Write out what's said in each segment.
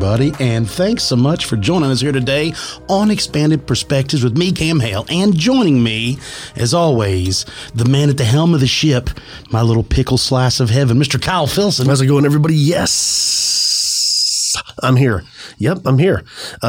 everybody, and thanks so much for joining us here today on Expanded Perspectives with me, Cam Hale, and joining me, as always, the man at the helm of the ship, my little pickle slice of heaven, Mr. Kyle Filson. How's it going, everybody? Yes, I'm here. Yep, I'm here.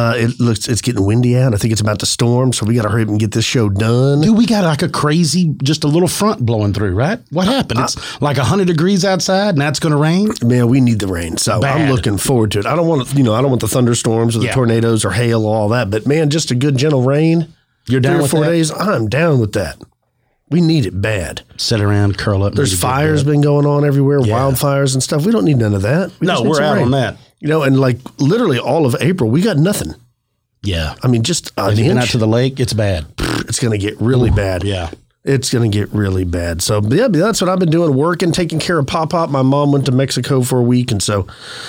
It's getting windy out. I think it's about to storm, so we got to hurry up and get this show done. Dude, we got like a crazy, just a little front blowing through, right? What happened? It's like 100 degrees outside, and now it's going to rain? Man, we need the rain, so Bad. I'm looking forward to it. I don't want the thunderstorms or the tornadoes or hail or all that, but man, just a good gentle rain. You're down 3 or with 4 that? days. I'm down with that. We need it bad. Sit around, curl up. There's fires been going on everywhere, wildfires and stuff. We don't need none of that. We're out on that. You know, and like literally all of April, we got nothing. Yeah. I mean, just an Have you been out inch. to the lake? It's bad. It's going to get really bad. Yeah. It's going to get really bad. So, yeah, that's what I've been doing, working, taking care of Pop-Pop. My mom went to Mexico for a week, and so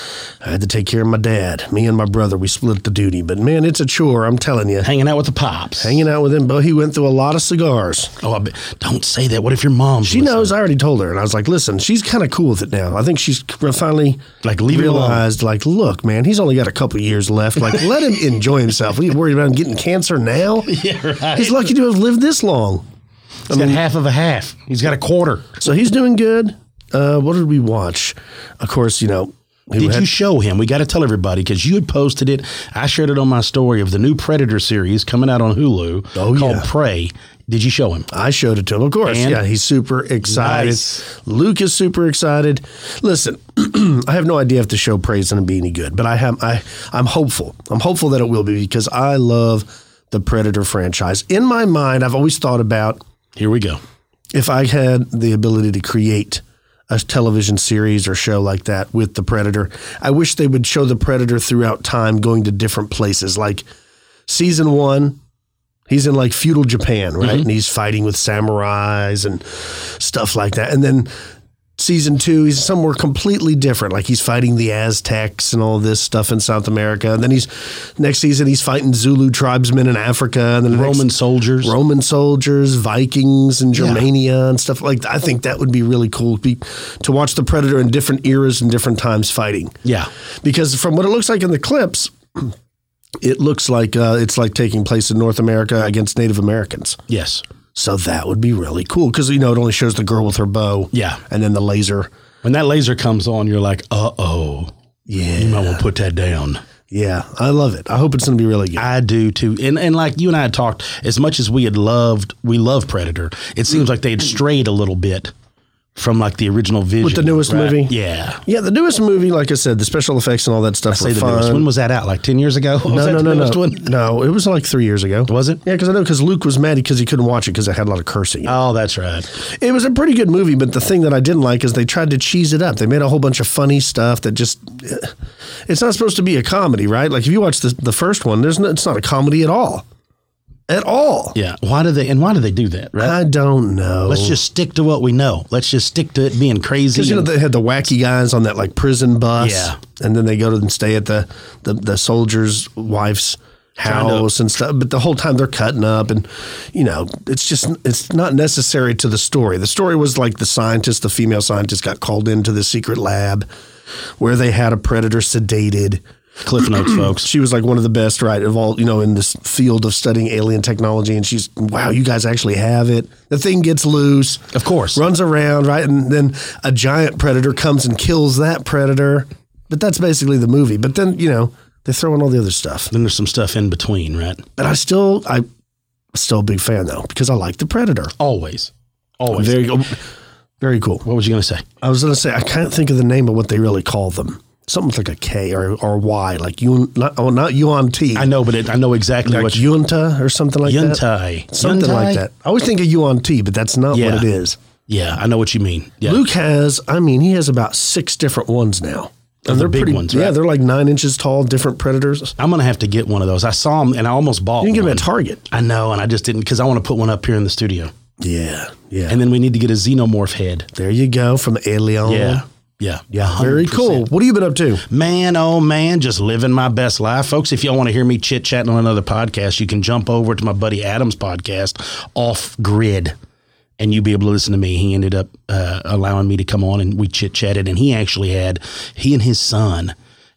I had to take care of my dad. Me and my brother, we split the duty. But, man, it's a chore, I'm telling you. Hanging out with the pops. Hanging out with him, but he went through a lot of cigars. Oh, don't say that. What if your mom's She listening? knows. I already told her, and I was like, listen, she's kind of cool with it now. I think she's finally leave him alone. realized, look, man, he's only got a couple years left. Let him enjoy himself. We worried about him getting cancer now? Yeah, right. He's lucky to have lived this long. He's got half of a half. He's got a quarter. So he's doing good. What did we watch? Of course, Did you show him? We got to tell everybody because you had posted it. I shared it on my story of the new Predator series coming out on Hulu called Prey. Did you show him? I showed it to him, of course. And? Yeah, he's super excited. Nice. Luke is super excited. Listen, I have no idea if the show Prey is going to be any good, but I'm hopeful. I'm hopeful that it will be because I love the Predator franchise. In my mind, I've always thought about, Here we go. if I had the ability to create a television series or show like that with the Predator, I wish they would show the Predator throughout time going to different places. Like season 1, he's in like feudal Japan, right? And he's fighting with samurais and stuff like that. And then season 2, he's somewhere completely different. Like he's fighting the Aztecs and all this stuff in South America. And then next season, he's fighting Zulu tribesmen in Africa. And then Roman soldiers, Vikings in Germania and stuff like that. I think that would be really cool to watch the Predator in different eras and different times fighting. Yeah. Because from what it looks like in the clips, it looks like it's like taking place in North America against Native Americans. Yes. So that would be really cool because, it only shows the girl with her bow. Yeah. And then the laser. When that laser comes on, you're like, uh-oh. Yeah. You might want to put that down. Yeah. I love it. I hope it's going to be really good. I do too. And like you and I had talked, as much as we love Predator, it seems like they had strayed a little bit from like the original vision. With the newest movie? Yeah. Yeah, the newest movie, like I said, the special effects and all that stuff were fun. When was that out? Like 10 years ago? No. No, it was like 3 years ago. Was it? Yeah, because Luke was mad because he couldn't watch it because it had a lot of cursing. Oh, that's right. It was a pretty good movie, but the thing that I didn't like is they tried to cheese it up. They made a whole bunch of funny stuff that just... It's not supposed to be a comedy, right? Like if you watch the first one, it's not a comedy at all. At all. Yeah. Why do they do that, right? I don't know. Let's just stick to what we know. Let's just stick to it being crazy. Because they had the wacky guys on that like prison bus. Yeah. And then they go and stay at the soldier's wife's house and stuff. But the whole time they're cutting up and, it's not necessary to the story. The story was like the female scientist got called into the secret lab where they had a predator sedated. Cliff Notes, folks. She was like one of the best, right, of all, in this field of studying alien technology. And she's, wow, you guys actually have it. The thing gets loose. Of course. Runs around, right? And then a giant predator comes and kills that predator. But that's basically the movie. But then, they throw in all the other stuff. Then there's some stuff in between, right? But I'm still a big fan, though, because I like the Predator. Always. Very cool. What was you going to say? I was going to say, I can't think of the name of what they really call them. Something like a K or Y, like not Yuan T. I know, but I know exactly like what Yunta or something like that. Something like that. I always think of Yuan T, but that's not what it is. Yeah, I know what you mean. Yeah. Luke he has about 6 different ones now. And they're big ones, right? Yeah, they're like 9 inches tall, different predators. I'm going to have to get one of those. I saw them and I almost bought one. You can get them at Target. I know, and I just didn't because I want to put one up here in the studio. Yeah. And then we need to get a xenomorph head. There you go, from Alien. Yeah. 100%. Very cool. What have you been up to? Man, oh man, just living my best life. Folks, if y'all want to hear me chit-chatting on another podcast, you can jump over to my buddy Adam's podcast, Off Grid, and you'll be able to listen to me. He ended up allowing me to come on, and we chit-chatted, and he and his son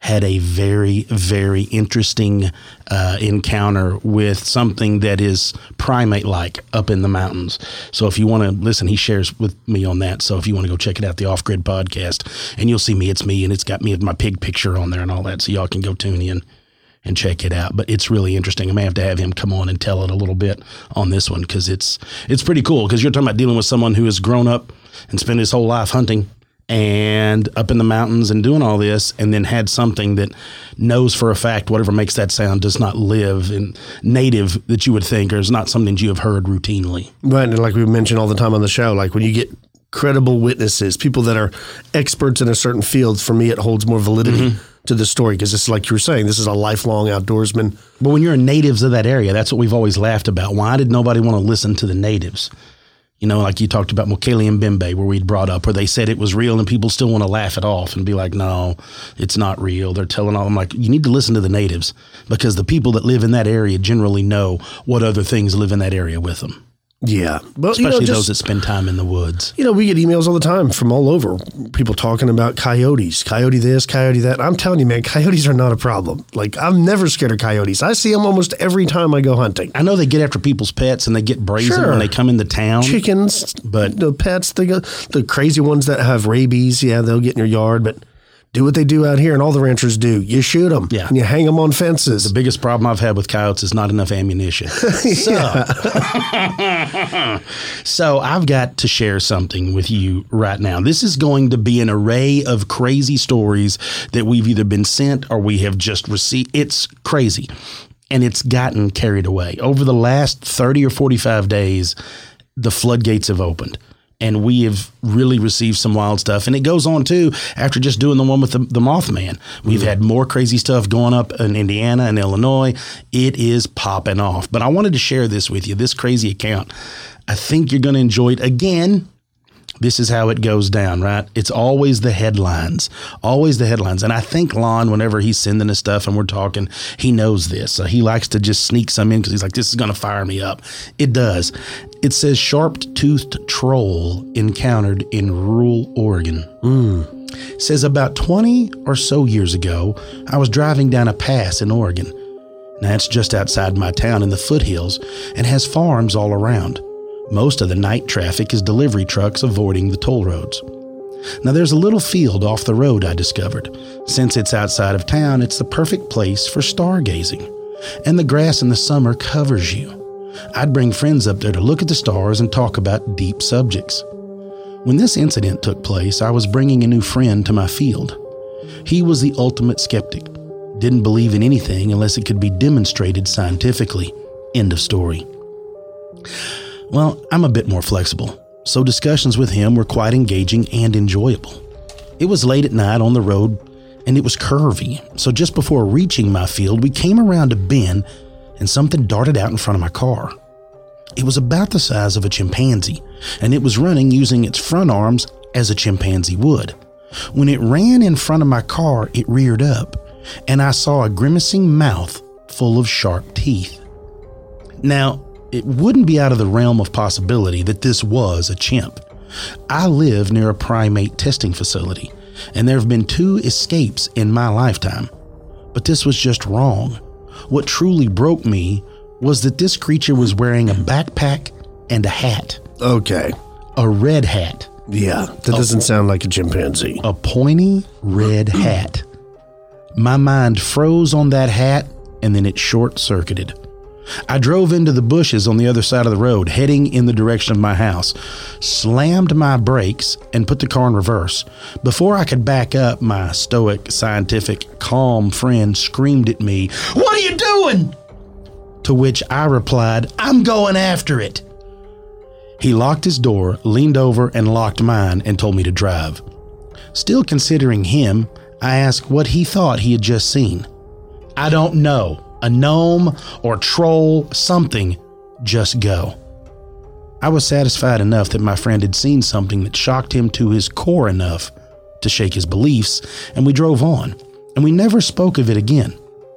had a very, very interesting encounter with something that is primate-like up in the mountains. So if you want to listen, he shares with me on that. So if you want to go check it out, the Off Grid Podcast, and you'll see me, it's me, and it's got me with my pig picture on there and all that. So y'all can go tune in and check it out. But it's really interesting. I may have to have him come on and tell it a little bit on this one, because it's pretty cool, because you're talking about dealing with someone who has grown up and spent his whole life hunting and up in the mountains and doing all this, and then had something that knows for a fact whatever makes that sound does not live in native that you would think, or is not something that you have heard routinely. Right, and like we mention all the time on the show, like when you get credible witnesses, people that are experts in a certain field, for me it holds more validity to the story, because it's like you were saying, this is a lifelong outdoorsman. But when you're natives of that area, that's what we've always laughed about. Why did nobody want to listen to the natives? You know, like you talked about Mokele and Mbembe, where we'd brought up, where they said it was real and people still want to laugh it off and be like, no, it's not real. They're telling all. I'm like, you need to listen to the natives, because the people that live in that area generally know what other things live in that area with them. Yeah. But, especially those that spend time in the woods. You know, we get emails all the time from all over, people talking about coyotes, coyote this, coyote that. I'm telling you, man, coyotes are not a problem. Like, I'm never scared of coyotes. I see them almost every time I go hunting. I know they get after people's pets and they get brazen when they come into town. Chickens, but the pets, the crazy ones that have rabies, yeah, they'll get in your yard, but do what they do out here, and all the ranchers do. You shoot them, and you hang them on fences. The biggest problem I've had with coyotes is not enough ammunition. So I've got to share something with you right now. This is going to be an array of crazy stories that we've either been sent or we have just received. It's crazy, and it's gotten carried away. Over the last 30 or 45 days, the floodgates have opened. And we have really received some wild stuff. And it goes on, too, after just doing the one with the Mothman. We've had more crazy stuff going up in Indiana and Illinois. It is popping off. But I wanted to share this with you, this crazy account. I think you're going to enjoy it. Again, this is how it goes down, right? It's always the headlines, always the headlines. And I think Lon, whenever he's sending us stuff and we're talking, he knows this. He likes to just sneak some in because he's like, this is going to fire me up. It does. It says sharp-toothed troll encountered in rural Oregon. It says about 20 or so years ago, I was driving down a pass in Oregon. Now, it's just outside my town in the foothills and has farms all around. Most of the night traffic is delivery trucks avoiding the toll roads. Now, there's a little field off the road, I discovered. Since it's outside of town, it's the perfect place for stargazing. And the grass in the summer covers you. I'd bring friends up there to look at the stars and talk about deep subjects. When this incident took place, I was bringing a new friend to my field. He was the ultimate skeptic. Didn't believe in anything unless it could be demonstrated scientifically. End of story. Well, I'm a bit more flexible, so discussions with him were quite engaging and enjoyable. It was late at night on the road, and it was curvy, so just before reaching my field, we came around a bend, and something darted out in front of my car. It was about the size of a chimpanzee, and it was running using its front arms as a chimpanzee would. When it ran in front of my car, it reared up, and I saw a grimacing mouth full of sharp teeth. Now, it wouldn't be out of the realm of possibility that this was a chimp. I live near a primate testing facility, and there have been 2 escapes in my lifetime. But this was just wrong. What truly broke me was that this creature was wearing a backpack and a hat. Okay. A red hat. Yeah, that doesn't sound like a chimpanzee. A pointy red hat. My mind froze on that hat, and then it short-circuited. I drove into the bushes on the other side of the road, heading in the direction of my house, slammed my brakes, and put the car in reverse. Before I could back up, my stoic, scientific, calm friend screamed at me, "What are you doing?" To which I replied, "I'm going after it." He locked his door, leaned over and locked mine, and told me to drive. Still considering him, I asked what he thought he had just seen. "I don't know. A gnome or troll, something, just go." I was satisfied enough that my friend had seen something that shocked him to his core enough to shake his beliefs, and we drove on, and we never spoke of it again.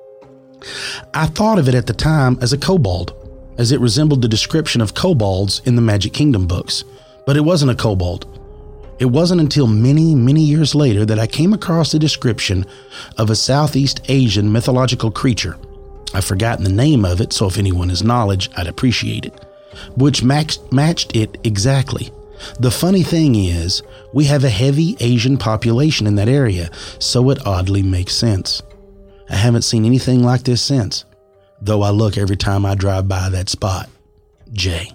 I thought of it at the time as a kobold, as it resembled the description of kobolds in the Magic Kingdom books, but it wasn't a kobold. It wasn't until many, many years later that I came across a description of a Southeast Asian mythological creature. I've forgotten the name of it, so if anyone has knowledge, I'd appreciate it, which matched it exactly. The funny thing is, we have a heavy Asian population in that area, so it oddly makes sense. I haven't seen anything like this since, though I look every time I drive by that spot. Jay.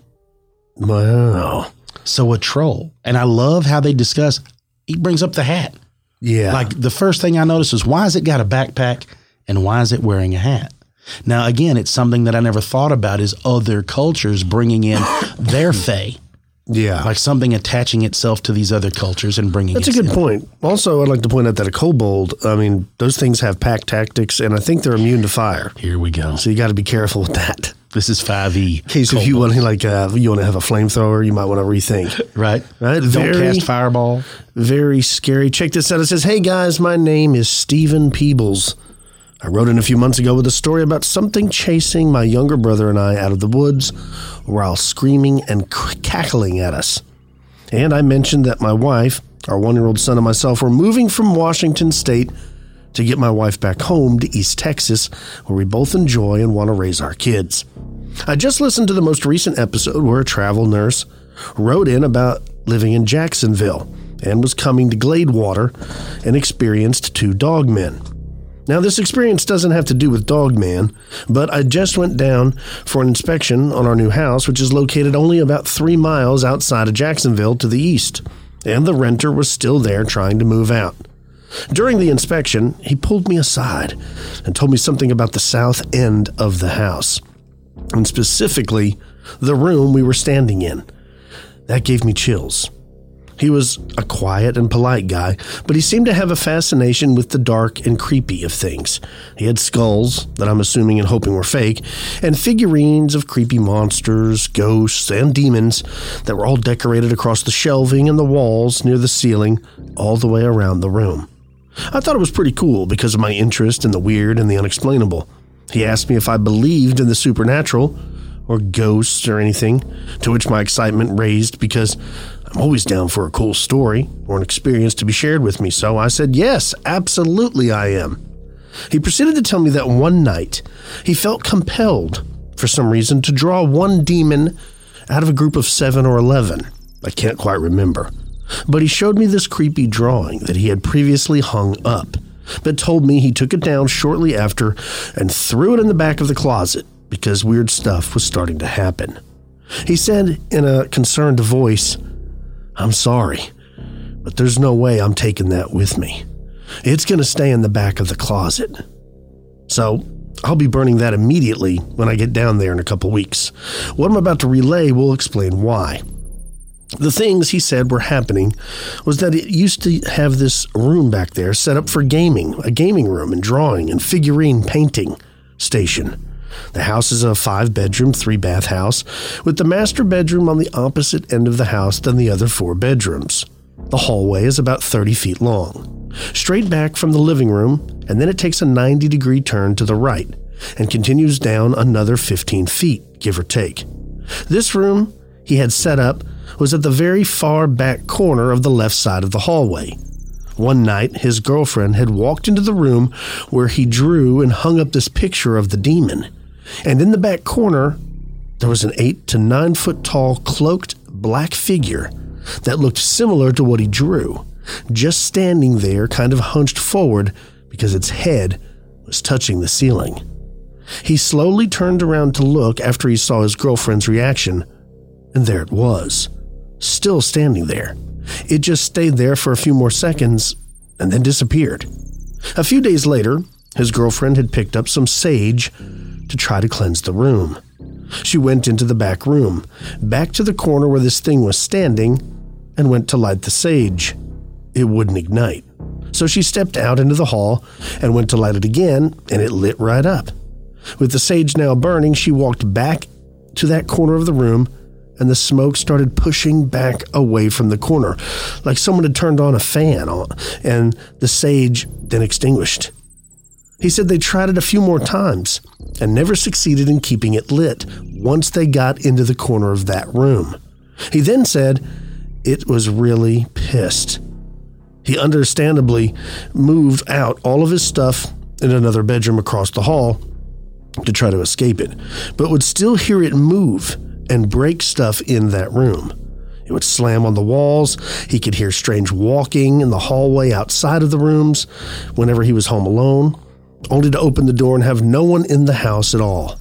Wow. So a troll. And I love how they discuss, he brings up the hat. Yeah. Like the first thing I noticed is, why has it got a backpack and why is it wearing a hat? Now, again, it's something that I never thought about, is other cultures bringing in their fae. Yeah. Like something attaching itself to these other cultures and bringing That's a good point. Also, I'd like to point out that a kobold, I mean, those things have pack tactics, and I think they're immune to fire. Here we go. So you got to be careful with that. This is 5e. In case if you want to you want to have a flamethrower, you might want to rethink. Right. Don't cast fireball. Very scary. Check this out. It says, "Hey guys, my name is Stephen Peebles. I wrote in a few months ago with a story about something chasing my younger brother and I out of the woods while screaming and cackling at us. And I mentioned that my wife, our 1-year-old son, and myself were moving from Washington State to get my wife back home to East Texas, where we both enjoy and want to raise our kids. I just listened to the most recent episode where a travel nurse wrote in about living in Jacksonville and was coming to Gladewater and experienced 2 dogmen. Now, this experience doesn't have to do with Dogman, but I just went down for an inspection on our new house, which is located only about 3 miles outside of Jacksonville to the east, and the renter was still there trying to move out. During the inspection, he pulled me aside and told me something about the south end of the house, and specifically the room we were standing in. That gave me chills. He was a quiet and polite guy, but he seemed to have a fascination with the dark and creepy of things. He had skulls that I'm assuming and hoping were fake, and figurines of creepy monsters, ghosts, and demons that were all decorated across the shelving and the walls near the ceiling all the way around the room. I thought it was pretty cool because of my interest in the weird and the unexplainable. He asked me if I believed in the supernatural or ghosts or anything, to which my excitement raised because I'm always down for a cool story or an experience to be shared with me, so I said, yes, absolutely I am. He proceeded to tell me that one night he felt compelled, for some reason, to draw one demon out of a group of 7 or 11. I can't quite remember. But he showed me this creepy drawing that he had previously hung up, but told me he took it down shortly after and threw it in the back of the closet because weird stuff was starting to happen. He said in a concerned voice, "I'm sorry, but there's no way I'm taking that with me. It's going to stay in the back of the closet." So I'll be burning that immediately when I get down there in a couple weeks. What I'm about to relay will explain why. The things he said were happening was that it used to have this room back there set up for gaming, a gaming room and drawing and figurine painting station. The house is a 5-bedroom, 3-bath house with the master bedroom on the opposite end of the house than the other 4 bedrooms. The hallway is about 30 feet long, straight back from the living room, and then it takes a 90-degree turn to the right and continues down another 15 feet, give or take. This room he had set up was at the very far back corner of the left side of the hallway. One night, his girlfriend had walked into the room where he drew and hung up this picture of the demon. And in the back corner, there was an 8 to 9 foot tall cloaked black figure that looked similar to what he drew, just standing there kind of hunched forward because its head was touching the ceiling. He slowly turned around to look after he saw his girlfriend's reaction, and there it was, still standing there. It just stayed there for a few more seconds and then disappeared. A few days later, his girlfriend had picked up some sage to try to cleanse the room. She went into the back room, back to the corner where this thing was standing, and went to light the sage. It wouldn't ignite. So she stepped out into the hall and went to light it again, and it lit right up. With the sage now burning, she walked back to that corner of the room, and the smoke started pushing back away from the corner, like someone had turned on a fan, and the sage then extinguished. He said they tried it a few more times and never succeeded in keeping it lit once they got into the corner of that room. He then said it was really pissed. He understandably moved out all of his stuff in another bedroom across the hall to try to escape it, but would still hear it move and break stuff in that room. It would slam on the walls. He could hear strange walking in the hallway outside of the rooms whenever he was home alone, only to open the door and have no one in the house at all.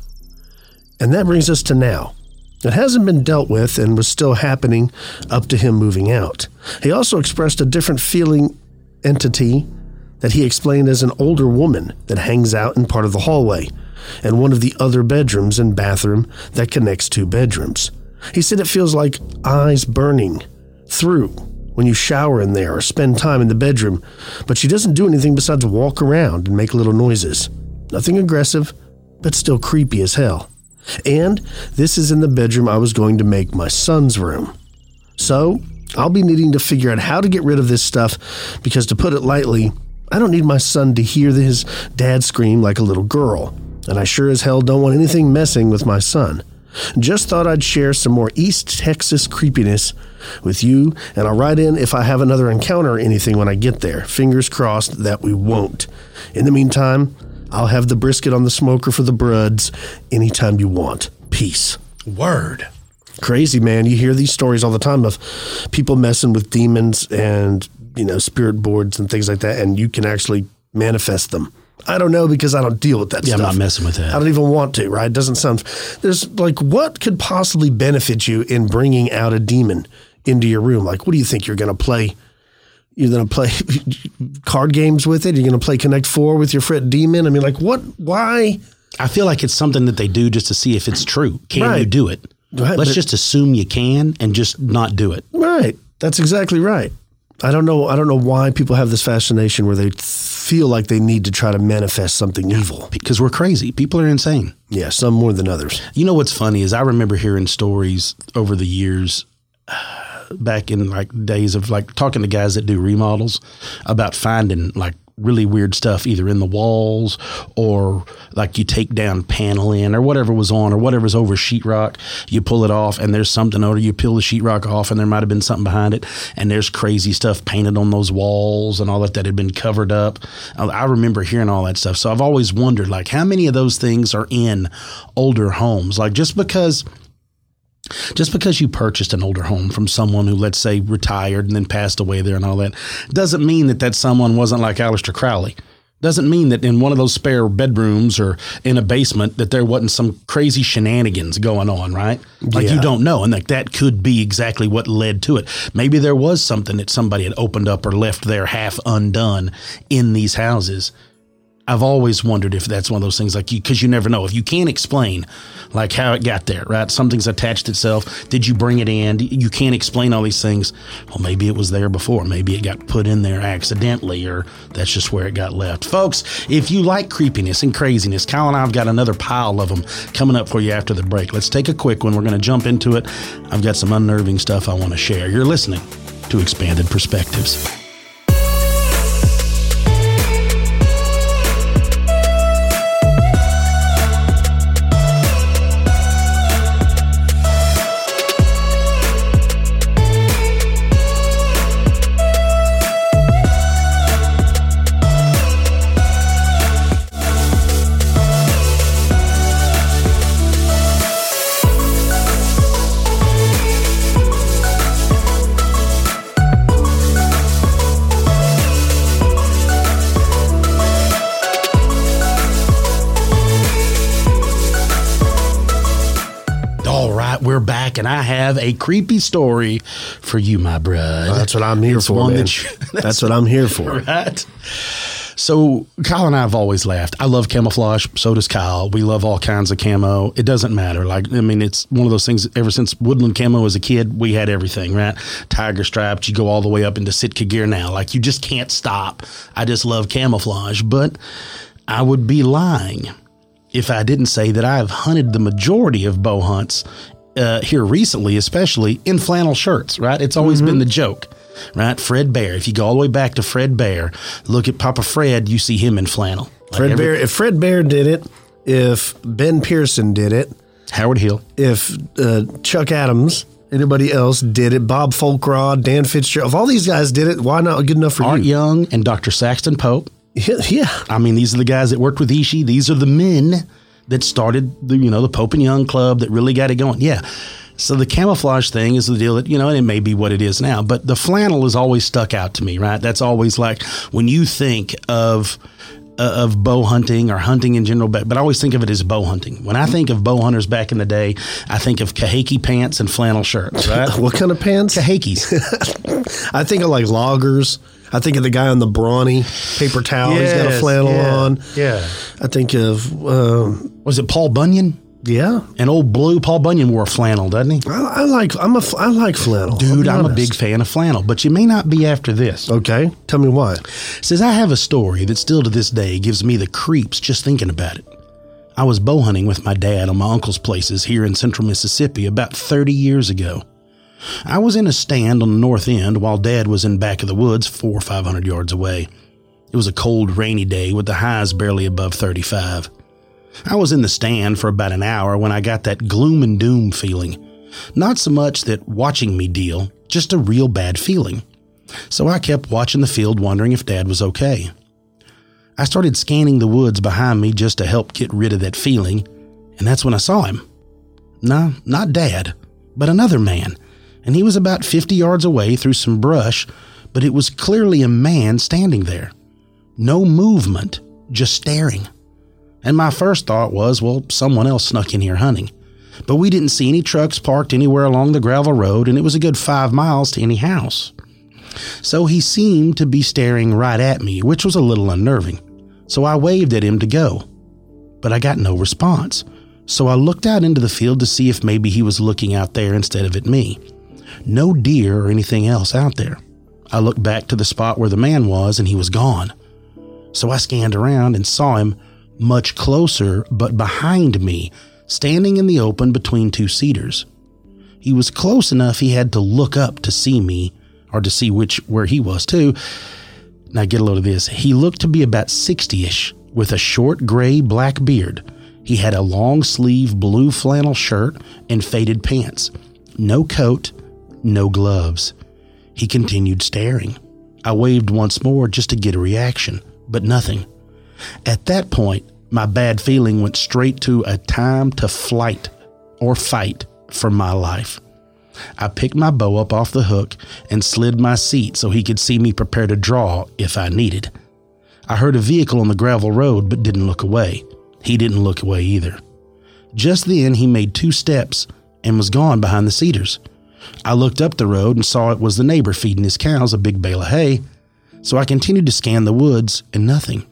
And that brings us to now. It hasn't been dealt with and was still happening up to him moving out. He also expressed a different feeling entity that he explained as an older woman that hangs out in part of the hallway and one of the other bedrooms and bathroom that connects two bedrooms. He said it feels like eyes burning through when you shower in there or spend time in the bedroom, but she doesn't do anything besides walk around and make little noises. Nothing aggressive, but still creepy as hell. And this is in the bedroom I was going to make my son's room. So I'll be needing to figure out how to get rid of this stuff because, to put it lightly, I don't need my son to hear his dad scream like a little girl. And I sure as hell don't want anything messing with my son. Just thought I'd share some more East Texas creepiness with you, and I'll write in if I have another encounter or anything when I get there. Fingers crossed that we won't. In the meantime, I'll have the brisket on the smoker for the bruds anytime you want. Peace. Word. Crazy, man. You hear these stories all the time of people messing with demons and, spirit boards and things like that, and you can actually manifest them. I don't know because I don't deal with that stuff. Yeah, I'm not messing with that. I don't even want to, right? It doesn't sound... There's what could possibly benefit you in bringing out a demon into your room? What do you think you're going to play? You're going to play card games with it? You're going to play Connect 4 with your friend demon? I mean, what? Why? I feel like it's something that they do just to see if it's true. Can you do it? Right, Let's just assume you can and just not do it. Right. That's exactly right. I don't know why people have this fascination where they feel like they need to try to manifest something evil. Because we're crazy. People are insane. Yeah, some more than others. You know what's funny is I remember hearing stories over the years back in days of talking to guys that do remodels about finding really weird stuff either in the walls or you take down paneling or whatever was on or whatever's over sheetrock, you pull it off and there's something, or you peel the sheetrock off and there might have been something behind it and there's crazy stuff painted on those walls and all that had been covered up. I remember hearing all that stuff. So I've always wondered how many of those things are in older homes. Just because you purchased an older home from someone who, let's say, retired and then passed away there and all that, doesn't mean that someone wasn't like Aleister Crowley. Doesn't mean that in one of those spare bedrooms or in a basement that there wasn't some crazy shenanigans going on, right? You don't know. And that could be exactly what led to it. Maybe there was something that somebody had opened up or left there half undone in these houses. I've always wondered if that's one of those things because you never know. If you can't explain how it got there, right? Something's attached itself. Did you bring it in? You can't explain all these things. Well, maybe it was there before. Maybe it got put in there accidentally, or that's just where it got left. Folks, if you like creepiness and craziness, Kyle and I have got another pile of them coming up for you after the break. Let's take a quick one. We're going to jump into it. I've got some unnerving stuff I want to share. You're listening to Expanded Perspectives. We're back, and I have a creepy story for you, my brud. Well, that's what I'm here for, man. That's what I'm here for. Right? So Kyle and I have always laughed. I love camouflage. So does Kyle. We love all kinds of camo. It doesn't matter. It's one of those things. Ever since woodland camo as a kid, we had everything, right? Tiger stripes. You go all the way up into Sitka gear now. You just can't stop. I just love camouflage. But I would be lying if I didn't say that I have hunted the majority of bow hunts here recently, especially in flannel shirts, right? It's always been the joke, right? Fred Bear. If you go all the way back to Fred Bear, look at Papa Fred, you see him in flannel. If Fred Bear did it, if Ben Pearson did it, Howard Hill, if Chuck Adams Anybody else did it. Bob Folkrod, Dan Fitzgerald. If all these guys did it, why not good enough for Art you? Young and Dr. Saxton Pope. Yeah. I mean, these are the guys that worked with Ishii. These are the men that started the Pope and Young Club that really got it going. Yeah. So the camouflage thing is the deal that, and it may be what it is now, but the flannel has always stuck out to me, right? That's always like when you think of bow hunting or hunting in general, but I always think of it as bow hunting. When I think of bow hunters back in the day, I think of kahake pants and flannel shirts, right? What kind of pants? Kahakes. I think of like loggers. I think of the guy on the brawny paper towel. He's got a flannel on. Yeah. I think of... was it Paul Bunyan? Yeah. An old blue. Paul Bunyan wore a flannel, doesn't he? I like flannel. Dude, I'm a big fan of flannel, but you may not be after this. Okay. Tell me why. Says I have a story that still to this day gives me the creeps just thinking about it. I was bow hunting with my dad on my uncle's places here in central Mississippi about 30 years ago. I was in a stand on the north end while Dad was in back of the woods 400 or 500 yards away. It was a cold, rainy day with the highs barely above 35. I was in the stand for about an hour when I got that gloom and doom feeling. Not so much that watching me deal, just a real bad feeling. So I kept watching the field wondering if Dad was okay. I started scanning the woods behind me just to help get rid of that feeling, and that's when I saw him. No, not Dad, but another man, and he was about 50 yards away through some brush, but it was clearly a man standing there. No movement, just staring. And my first thought was, well, someone else snuck in here hunting. But we didn't see any trucks parked anywhere along the gravel road, and it was a good 5 miles to any house. So he seemed to be staring right at me, which was a little unnerving. So I waved at him to go. But I got no response. So I looked out into the field to see if maybe he was looking out there instead of at me. No deer or anything else out there. I looked back to the spot where the man was, and he was gone. So I scanned around and saw him much closer, but behind me, standing in the open between two cedars. He was close enough he had to look up to see me, or to see where he was too. Now get a load of this. He looked to be about 60-ish, with a short gray-black beard. He had a long-sleeve blue flannel shirt and faded pants. No coat, no gloves. He continued staring. I waved once more just to get a reaction, but nothing. At that point, my bad feeling went straight to a time to flight or fight for my life. I picked my bow up off the hook and slid my seat so he could see me prepare to draw if I needed. I heard a vehicle on the gravel road but didn't look away. He didn't look away either. Just then he made 2 steps and was gone behind the cedars. I looked up the road and saw it was the neighbor feeding his cows a big bale of hay, so I continued to scan the woods and nothing.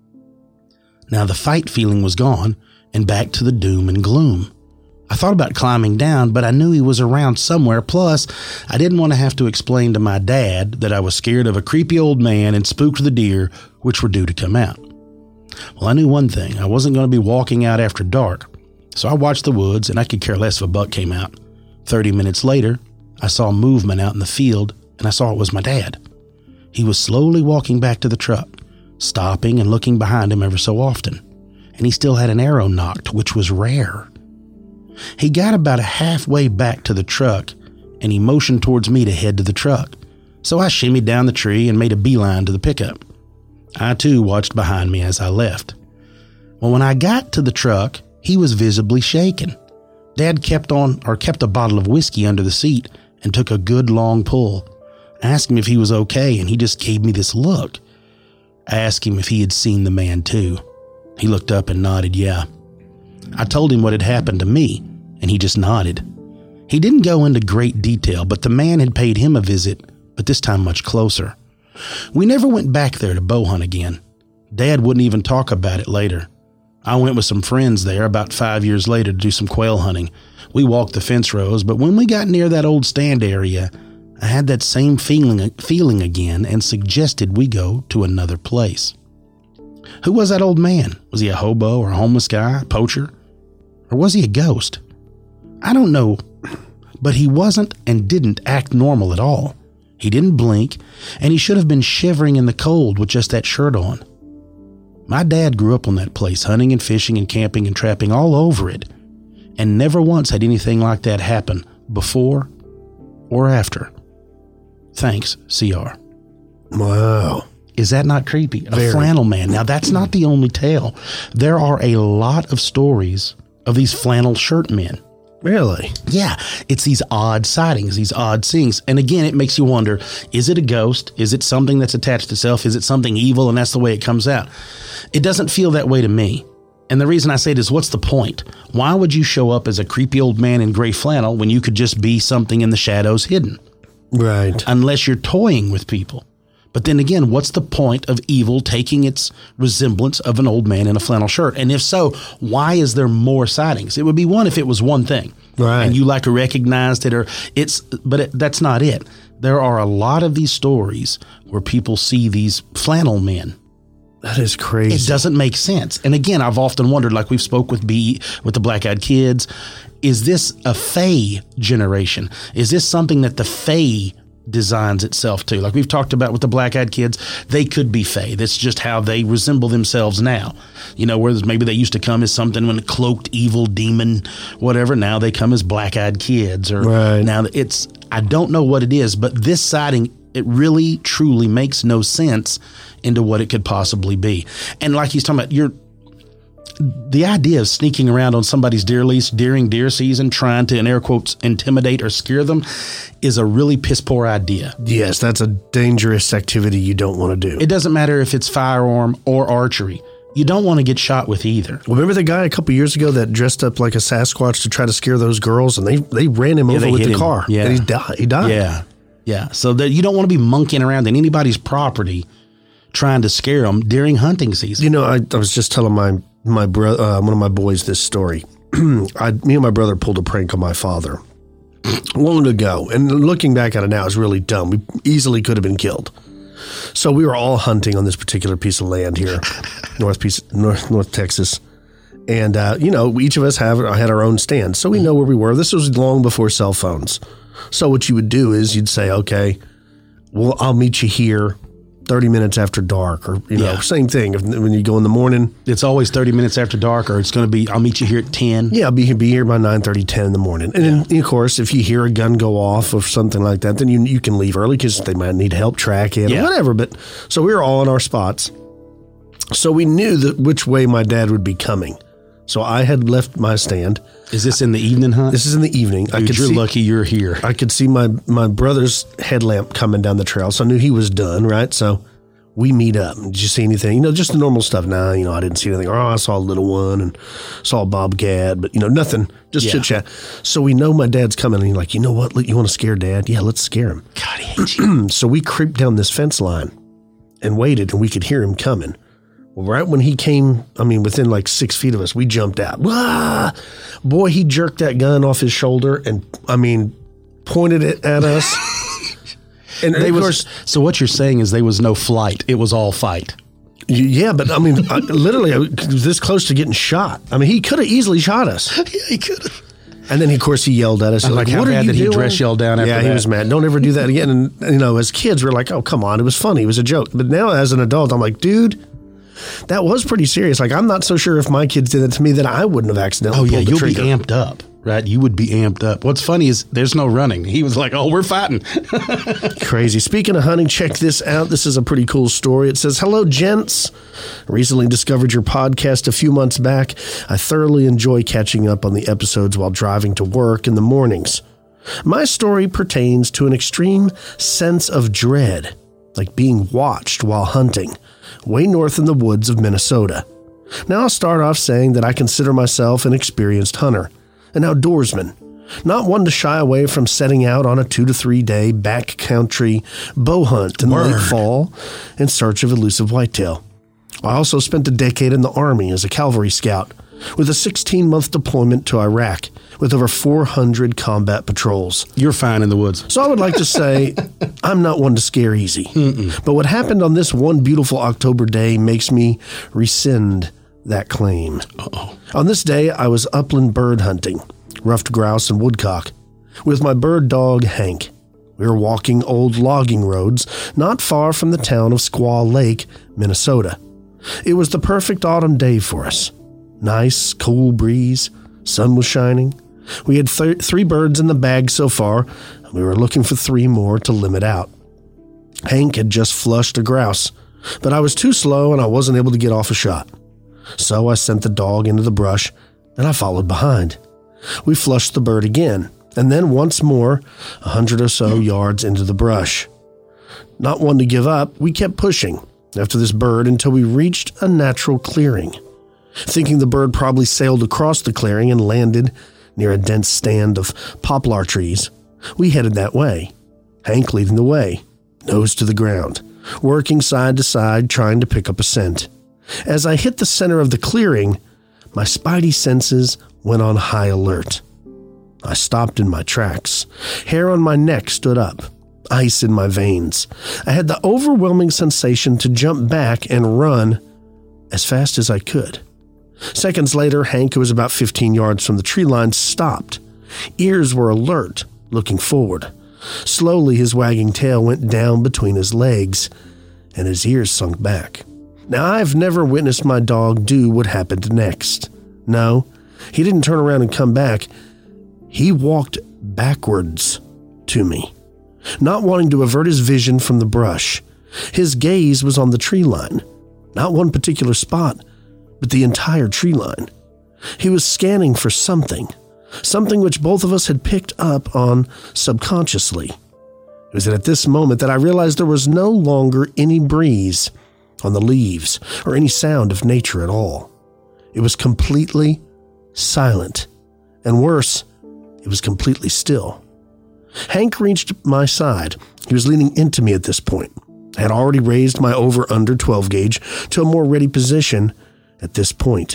Now the fight feeling was gone and back to the doom and gloom. I thought about climbing down, but I knew he was around somewhere. Plus, I didn't want to have to explain to my dad that I was scared of a creepy old man and spooked the deer, which were due to come out. Well, I knew one thing. I wasn't going to be walking out after dark. So I watched the woods, and I could care less if a buck came out. 30 minutes later, I saw movement out in the field, and I saw it was my dad. He was slowly walking back to the truck, stopping and looking behind him ever so often. And he still had an arrow nocked, which was rare. He got about halfway back to the truck, and he motioned towards me to head to the truck. So I shimmied down the tree and made a beeline to the pickup. I too watched behind me as I left. Well, when I got to the truck, he was visibly shaken. Dad kept a bottle of whiskey under the seat and took a good long pull. I asked him if he was okay, and he just gave me this look. I asked him if he had seen the man too. He looked up and nodded, yeah. I told him what had happened to me, and he just nodded. He didn't go into great detail, but the man had paid him a visit, but this time much closer. We never went back there to bow hunt again. Dad wouldn't even talk about it later. I went with some friends there about 5 years later to do some quail hunting. We walked the fence rows, but when we got near that old stand area, I had that same feeling again and suggested we go to another place. Who was that old man? Was he a hobo or a homeless guy, a poacher? Or was he a ghost? I don't know, but he wasn't and didn't act normal at all. He didn't blink, and he should have been shivering in the cold with just that shirt on. My dad grew up on that place, hunting and fishing and camping and trapping all over it, and never once had anything like that happen before or after. Thanks, CR. Wow. Is that not creepy? A flannel man. Now, that's not the only tale. There are a lot of stories of these flannel shirt men. Really? Yeah. It's these odd sightings, these odd seeings. And again, it makes you wonder, is it a ghost? Is it something that's attached to self? Is it something evil? And that's the way it comes out. It doesn't feel that way to me. And the reason I say it is, what's the point? Why would you show up as a creepy old man in gray flannel when you could just be something in the shadows hidden? Right. Unless you're toying with people. But then again, what's the point of evil taking its resemblance of an old man in a flannel shirt? And if so, why is there more sightings? It would be one if it was one thing. Right. And you like recognized it, that's not it. There are a lot of these stories where people see these flannel men. That is crazy. It doesn't make sense. And again, I've often wondered, like we've spoke with the Black Eyed Kids, is this a Fae generation? Is this something that the Fae designs itself to? Like we've talked about with the Black Eyed Kids, they could be Fae. That's just how they resemble themselves now. You know, whereas maybe they used to come as something when a cloaked evil demon, whatever. Now they come as Black Eyed Kids, or now I don't know what it is, but this sighting, it really truly makes no sense into what it could possibly be. And like he's talking about, the idea of sneaking around on somebody's deer lease during deer season, trying to, in air quotes, intimidate or scare them, is a really piss poor idea. Yes, that's a dangerous activity you don't want to do. It doesn't matter if it's firearm or archery. You don't want to get shot with either. Well, remember the guy a couple years ago that dressed up like a Sasquatch to try to scare those girls, and they ran him over with the car. Yeah. And he died. Yeah. So that you don't want to be monkeying around in anybody's property trying to scare them during hunting season. You know, I was just telling my brother, one of my boys, this story. Me and my brother pulled a prank on my father long ago, and looking back at it now, it's really dumb. We easily could have been killed. So we were all hunting on this particular piece of land here, North Texas, and each of us had our own stand, so we know where we were. This was long before cell phones. So what you would do is you'd say, okay, well, I'll meet you here 30 minutes after dark, or, same thing. When you go in the morning, it's always 30 minutes after dark, or it's going to be, I'll meet you here at 10. Yeah, I'll be here by 9:30, 10 in the morning. And then, of course, if you hear a gun go off or something like that, then you can leave early because they might need help tracking or whatever. But so we were all in our spots. So we knew which way my dad would be coming. So I had left my stand. Is this in the evening hunt? This is in the evening. Dude, you're lucky you're here. I could see my brother's headlamp coming down the trail, so I knew he was done, right? So we meet up. Did you see anything? Just the normal stuff. Nah, I didn't see anything. Oh, I saw a little one and saw a bobcat, but, nothing. Just chit-chat. So we know my dad's coming, and he's like, you know what? You want to scare Dad? Yeah, let's scare him. God, he hates you. So we creeped down this fence line and waited, and we could hear him coming. Well, right when he came, within like 6 feet of us, we jumped out. Wah! Boy, he jerked that gun off his shoulder and, pointed it at us. And of course, so what you're saying is there was no flight. It was all fight. Yeah, but literally, I was this close to getting shot. He could have easily shot us. Yeah, he could have. And then, of course, he yelled at us. Like, how bad did he dress y'all down after that? Yeah, he was mad. Don't ever do that again. And, as kids, we're like, oh, come on. It was funny. It was a joke. But now, as an adult, I'm like, dude, that was pretty serious. Like, I'm not so sure if my kids did that to me that I wouldn't have accidentally pulled the trigger. You'll be amped up, right? You would be amped up. What's funny is there's no running. He was like, oh, we're fighting. Crazy. Speaking of hunting, check this out. This is a pretty cool story. It says, hello, gents. Recently discovered your podcast a few months back. I thoroughly enjoy catching up on the episodes while driving to work in the mornings. My story pertains to an extreme sense of dread, like being watched while hunting, way north in the woods of Minnesota. Now I'll start off saying that I consider myself an experienced hunter, an outdoorsman, not one to shy away from setting out on a 2 to 3 day backcountry bow hunt in late fall in search of elusive whitetail. I also spent a decade in the Army as a cavalry scout, with a 16-month deployment to Iraq with over 400 combat patrols. You're fine in the woods. So I would like to say I'm not one to scare easy. But what happened on this one beautiful October day makes me rescind that claim. Uh-oh. On this day, I was upland bird hunting, ruffed grouse and woodcock, with my bird dog, Hank. We were walking old logging roads not far from the town of Squaw Lake, Minnesota. It was the perfect autumn day for us. Nice, cool breeze, sun was shining, We had 3 birds in the bag so far, and we were looking for 3 more to limit out. Hank had just flushed a grouse, but I was too slow and I wasn't able to get off a shot. So I sent the dog into the brush, and I followed behind. We flushed the bird again, and then once more, 100 or so yards into the brush. Not one to give up, we kept pushing after this bird until we reached a natural clearing. Thinking the bird probably sailed across the clearing and landed near a dense stand of poplar trees, we headed that way, Hank leading the way, nose to the ground, working side to side trying to pick up a scent. As I hit the center of the clearing, my spidey senses went on high alert. I stopped in my tracks. Hair on my neck stood up, ice in my veins. I had the overwhelming sensation to jump back and run as fast as I could. Seconds later, Hank, who was about 15 yards from the tree line, stopped. Ears were alert, looking forward. Slowly, his wagging tail went down between his legs, and his ears sunk back. Now, I've never witnessed my dog do what happened next. No, he didn't turn around and come back. He walked backwards to me, not wanting to avert his vision from the brush. His gaze was on the tree line, not one particular spot, but the entire tree line. He was scanning for something which both of us had picked up on subconsciously. It was at this moment that I realized there was no longer any breeze on the leaves or any sound of nature at all. It was completely silent, and worse, it was completely still. Hank reached my side. He was leaning into me at this point. I had already raised my over-under 12 gauge to a more ready position at this point.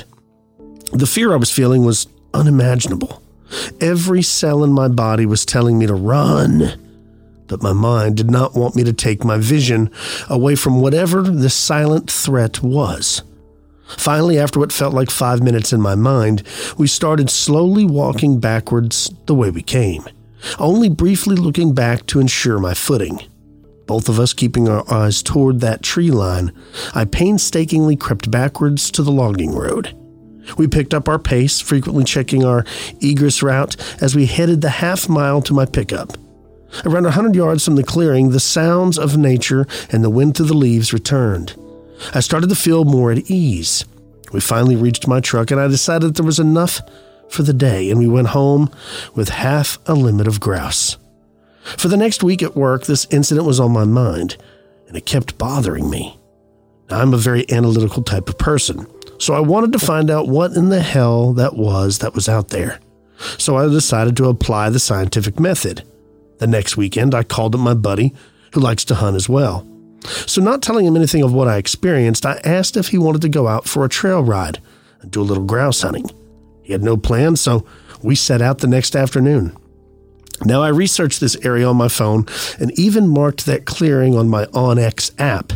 The fear I was feeling was unimaginable. Every cell in my body was telling me to run, but my mind did not want me to take my vision away from whatever the silent threat was. Finally, after what felt like 5 minutes in my mind, we started slowly walking backwards the way we came, only briefly looking back to ensure my footing. Both of us keeping our eyes toward that tree line, I painstakingly crept backwards to the logging road. We picked up our pace, frequently checking our egress route as we headed the half-mile to my pickup. Around 100 yards from the clearing, the sounds of nature and the wind through the leaves returned. I started to feel more at ease. We finally reached my truck, and I decided that there was enough for the day, and we went home with half a limit of grouse. For the next week at work, this incident was on my mind, and it kept bothering me. Now, I'm a very analytical type of person, so I wanted to find out what in the hell that was out there. So I decided to apply the scientific method. The next weekend, I called up my buddy, who likes to hunt as well. So not telling him anything of what I experienced, I asked if he wanted to go out for a trail ride and do a little grouse hunting. He had no plans, so we set out the next afternoon. Now, I researched this area on my phone and even marked that clearing on my OnX app.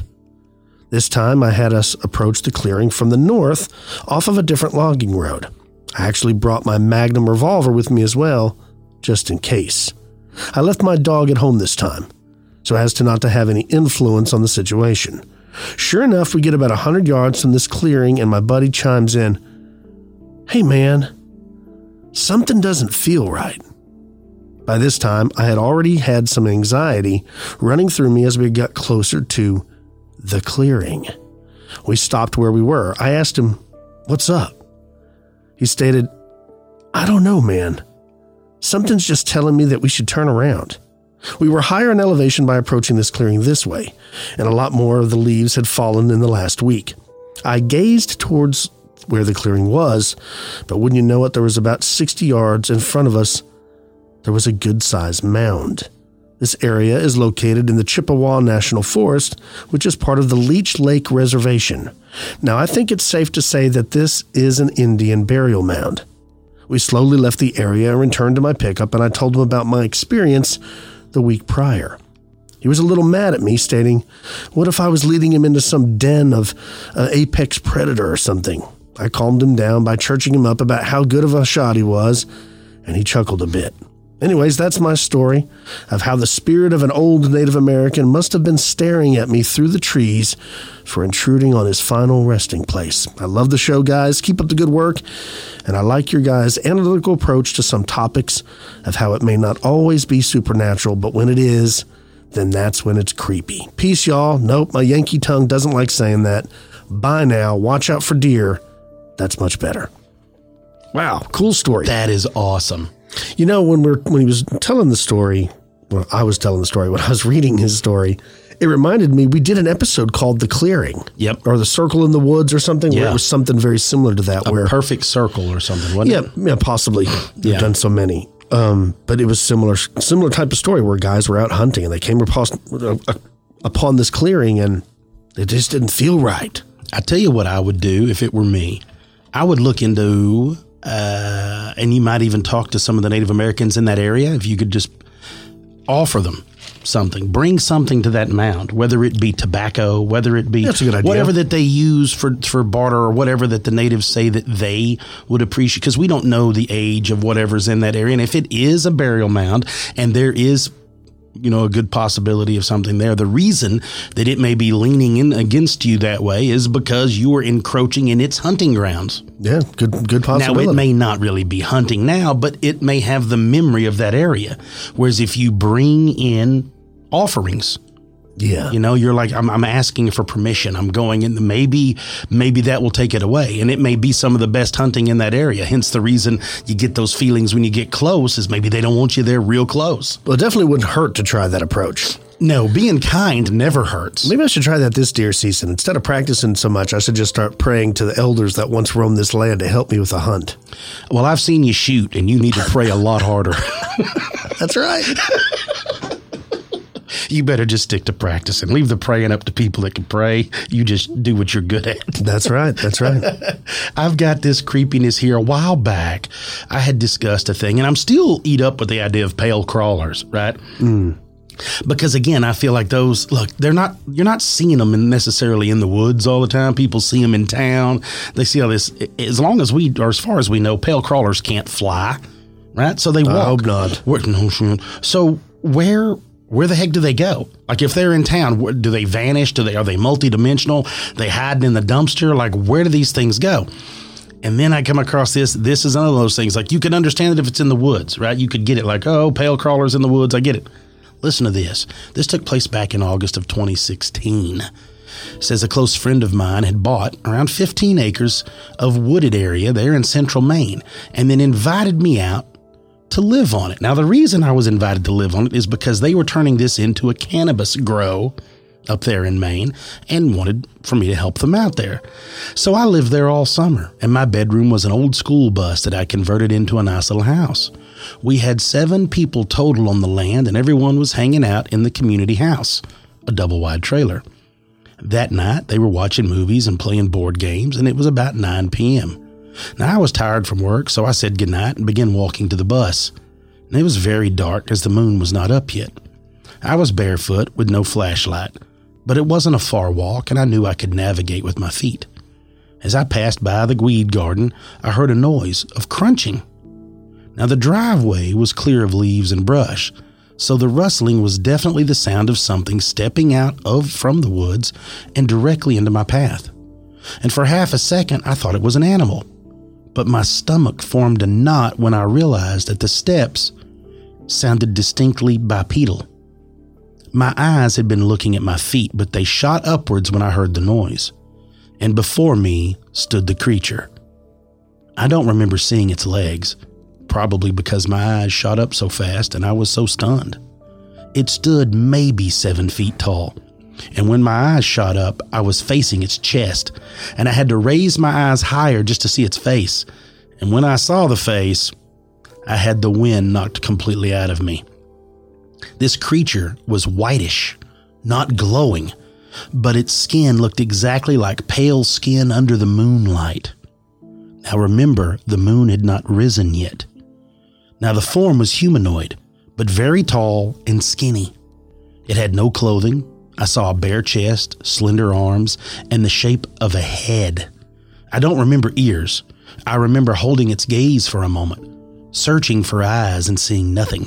This time, I had us approach the clearing from the north off of a different logging road. I actually brought my Magnum revolver with me as well, just in case. I left my dog at home this time, so as to not to have any influence on the situation. Sure enough, we get about 100 yards from this clearing, and my buddy chimes in, "Hey man, something doesn't feel right." By this time, I had already had some anxiety running through me as we got closer to the clearing. We stopped where we were. I asked him, "What's up?" He stated, "I don't know, man. Something's just telling me that we should turn around." We were higher in elevation by approaching this clearing this way, and a lot more of the leaves had fallen in the last week. I gazed towards where the clearing was, but wouldn't you know it, there was about 60 yards in front of us. There was a good-sized mound. This area is located in the Chippewa National Forest, which is part of the Leech Lake Reservation. Now, I think it's safe to say that this is an Indian burial mound. We slowly left the area and returned to my pickup, and I told him about my experience the week prior. He was a little mad at me, stating, what if I was leading him into some den of an apex predator or something? I calmed him down by churching him up about how good of a shot he was, and he chuckled a bit. Anyways, that's my story of how the spirit of an old Native American must have been staring at me through the trees for intruding on his final resting place. I love the show, guys. Keep up the good work. And I like your guys' analytical approach to some topics of how it may not always be supernatural, but when it is, then that's when it's creepy. Peace, y'all. Nope, my Yankee tongue doesn't like saying that. Bye now. Watch out for deer. That's much better. Wow, cool story. That is awesome. You know, when he was telling the story, well, I was telling the story, when I was reading his story, it reminded me we did an episode called The Clearing. Yep. Or The Circle in the Woods or something, Yeah. where it was something very similar to that. A perfect circle or something, wasn't it? Yeah, possibly. We've done so many. But it was similar type of story where guys were out hunting and they came upon this clearing and it just didn't feel right. I tell you what I would do if it were me. I would look into, and you might even talk to some of the Native Americans in that area. If you could just offer them something, bring something to that mound, whether it be tobacco, whether it be That's a good idea. whatever that they use for barter or whatever that the natives say that they would appreciate, because we don't know the age of whatever's in that area. And if it is a burial mound and there is, you know, a good possibility of something there, the reason that it may be leaning in against you that way is because you are encroaching in its hunting grounds. Yeah, good possibility. Now, it may not really be hunting now, but it may have the memory of that area. Whereas if you bring in offerings, yeah, you know, you're like, I'm asking for permission. I'm going in. Maybe that will take it away. And it may be some of the best hunting in that area. Hence the reason you get those feelings when you get close is maybe they don't want you there real close. Well, it definitely wouldn't hurt to try that approach. No, being kind never hurts. Maybe I should try that this deer season. Instead of practicing so much, I should just start praying to the elders that once roamed this land to help me with the hunt. Well, I've seen you shoot, and you need to pray a lot harder. That's right. You better just stick to practicing. Leave the praying up to people that can pray. You just do what you're good at. That's right. That's right. I've got this creepiness here. A while back, I had discussed a thing, and I'm still eat up with the idea of pale crawlers, right? Because again, I feel like those, look, you're not seeing them necessarily in the woods all the time. People see them in town. They see all this. As long as as far as we know, pale crawlers can't fly, right? So they walk. I hope not. So where the heck do they go? Like if they're in town, do they vanish? Are they multidimensional? They hiding in the dumpster? Like where do these things go? And then I come across this. This is one of those things. Like you can understand it if it's in the woods, right? You could get it like, oh, pale crawlers in the woods. I get it. Listen to this. This took place back in August of 2016. It says a close friend of mine had bought around 15 acres of wooded area there in central Maine and then invited me out to live on it. Now, the reason I was invited to live on it is because they were turning this into a cannabis grow up there in Maine and wanted for me to help them out there. So I lived there all summer, and my bedroom was an old school bus that I converted into a nice little house. We had 7 people total on the land, and everyone was hanging out in the community house, a double-wide trailer. That night, they were watching movies and playing board games, and it was about 9 p.m. Now, I was tired from work, so I said goodnight and began walking to the bus. And it was very dark as the moon was not up yet. I was barefoot with no flashlight, but it wasn't a far walk, and I knew I could navigate with my feet. As I passed by the weed garden, I heard a noise of crunching. Now, the driveway was clear of leaves and brush, so the rustling was definitely the sound of something stepping out from the woods and directly into my path. And for half a second, I thought it was an animal. But my stomach formed a knot when I realized that the steps sounded distinctly bipedal. My eyes had been looking at my feet, but they shot upwards when I heard the noise. And before me stood the creature. I don't remember seeing its legs, probably because my eyes shot up so fast and I was so stunned. It stood maybe 7 feet tall, and when my eyes shot up, I was facing its chest, and I had to raise my eyes higher just to see its face. And when I saw the face, I had the wind knocked completely out of me. This creature was whitish, not glowing, but its skin looked exactly like pale skin under the moonlight. Now remember, the moon had not risen yet. Now the form was humanoid, but very tall and skinny. It had no clothing. I saw a bare chest, slender arms, and the shape of a head. I don't remember ears. I remember holding its gaze for a moment, searching for eyes and seeing nothing.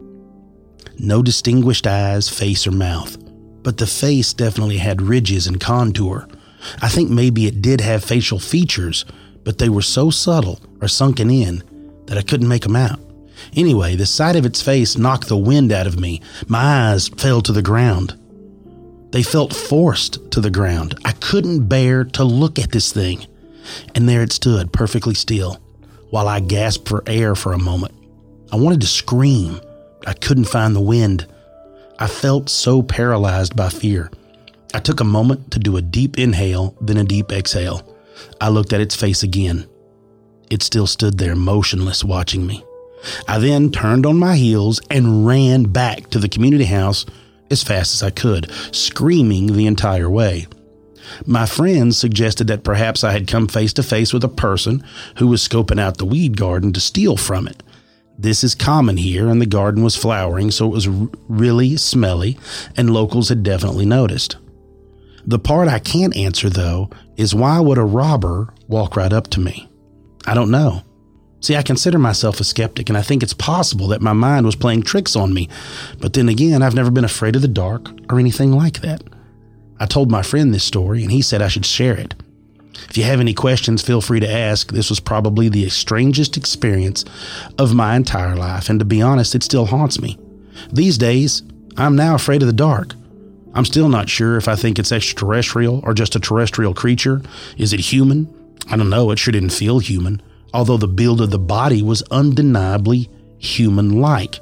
No distinguished eyes, face, or mouth, but the face definitely had ridges and contour. I think maybe it did have facial features, but they were so subtle or sunken in that I couldn't make them out. Anyway, the sight of its face knocked the wind out of me. My eyes fell to the ground. They felt forced to the ground. I couldn't bear to look at this thing. And there it stood, perfectly still, while I gasped for air for a moment. I wanted to scream, but I couldn't find the wind. I felt so paralyzed by fear. I took a moment to do a deep inhale, then a deep exhale. I looked at its face again. It still stood there, motionless, watching me. I then turned on my heels and ran back to the community house as fast as I could, screaming the entire way. My friends suggested that perhaps I had come face to face with a person who was scoping out the weed garden to steal from it. This is common here, and the garden was flowering, so it was really smelly, and locals had definitely noticed. The part I can't answer, though, is why would a robber walk right up to me? I don't know. See, I consider myself a skeptic, and I think it's possible that my mind was playing tricks on me. But then again, I've never been afraid of the dark or anything like that. I told my friend this story, and he said I should share it. If you have any questions, feel free to ask. This was probably the strangest experience of my entire life, and to be honest, it still haunts me. These days, I'm now afraid of the dark. I'm still not sure if I think it's extraterrestrial or just a terrestrial creature. Is it human? I don't know. It sure didn't feel human, although the build of the body was undeniably human-like.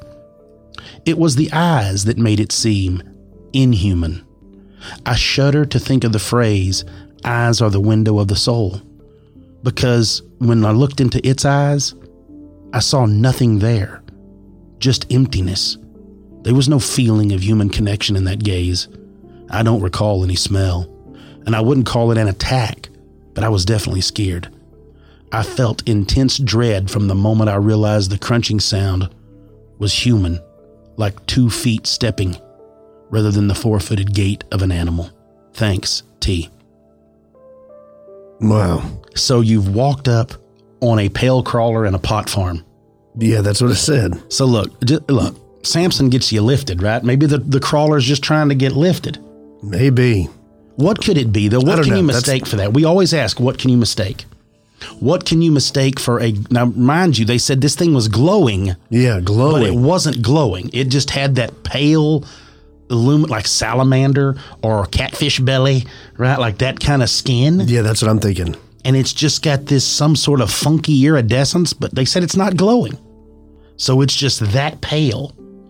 It was the eyes that made it seem inhuman. I shudder to think of the phrase, eyes are the window of the soul, because when I looked into its eyes, I saw nothing there, just emptiness. There was no feeling of human connection in that gaze. I don't recall any smell, and I wouldn't call it an attack, but I was definitely scared. I felt intense dread from the moment I realized the crunching sound was human, like 2 feet stepping, rather than the 4-footed gait of an animal. Thanks, T. Wow. So you've walked up on a pale crawler and a pot farm. Yeah, that's what it said. So look, Samson gets you lifted, right? Maybe the crawler's just trying to get lifted. Maybe. What could it be, though? What can you mistake for that? We always ask, what can you mistake? What can you mistake for a... Now, mind you, they said this thing was glowing. Yeah, glowing. But it wasn't glowing. It just had that pale... like salamander or catfish belly, right? Like that kind of skin. Yeah, that's what I'm thinking. And it's just got this some sort of funky iridescence, but they said it's not glowing. So it's just that pale.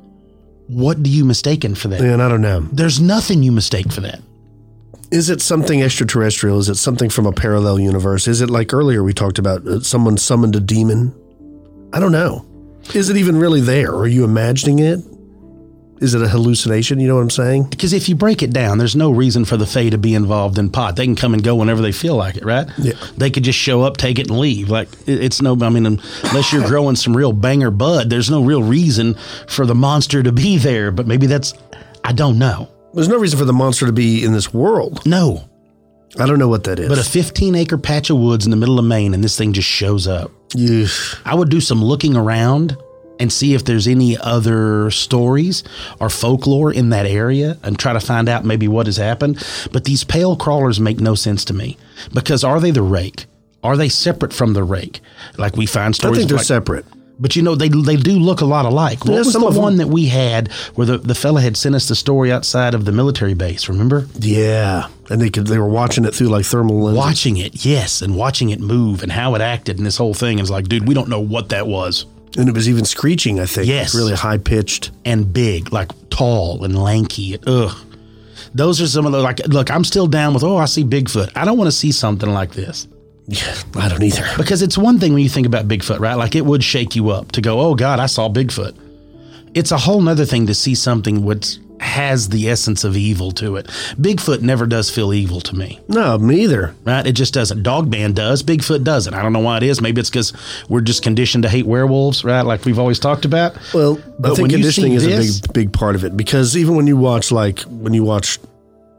What do you mistaken for that? Man, I don't know. There's nothing you mistake for that. Is it something extraterrestrial? Is it something from a parallel universe? Is it like earlier we talked about someone summoned a demon? I don't know. Is it even really there? Are you imagining it? Is it a hallucination? You know what I'm saying? Because if you break it down, there's no reason for the Fae to be involved in pot. They can come and go whenever they feel like it, right? Yeah. They could just show up, take it, and leave. Like, it's no, I mean, unless you're growing some real banger bud, there's no real reason for the monster to be there. But maybe that's, I don't know. There's no reason for the monster to be in this world. No. I don't know what that is. But a 15-acre patch of woods in the middle of Maine, and this thing just shows up. Yeah. I would do some looking around and see if there's any other stories or folklore in that area and try to find out maybe what has happened. But these pale crawlers make no sense to me, because are they the rake? Are they separate from the rake? Like we find stories. I think they're like, separate. But you know, they do look a lot alike. What was the one that we had where the fella had sent us the story outside of the military base, remember? Yeah. And they were watching it through like thermal lenses. Watching it, yes, and watching it move and how it acted and this whole thing. It's like, dude, we don't know what that was. And it was even screeching, I think. Yes. Really high-pitched. And big, like tall and lanky. Ugh. Those are some of the, like, look, I'm still down with, I see Bigfoot. I don't want to see something like this. Yeah, I don't either. Because it's one thing when you think about Bigfoot, right? Like it would shake you up to go, oh God, I saw Bigfoot. It's a whole nother thing to see something which has the essence of evil to it. Bigfoot never does feel evil to me. No, me either. Right? It just doesn't. Dogman does. Bigfoot doesn't. I don't know why it is. Maybe it's because we're just conditioned to hate werewolves, right? Like we've always talked about. Well, I think conditioning is a big part of it, because even when you watch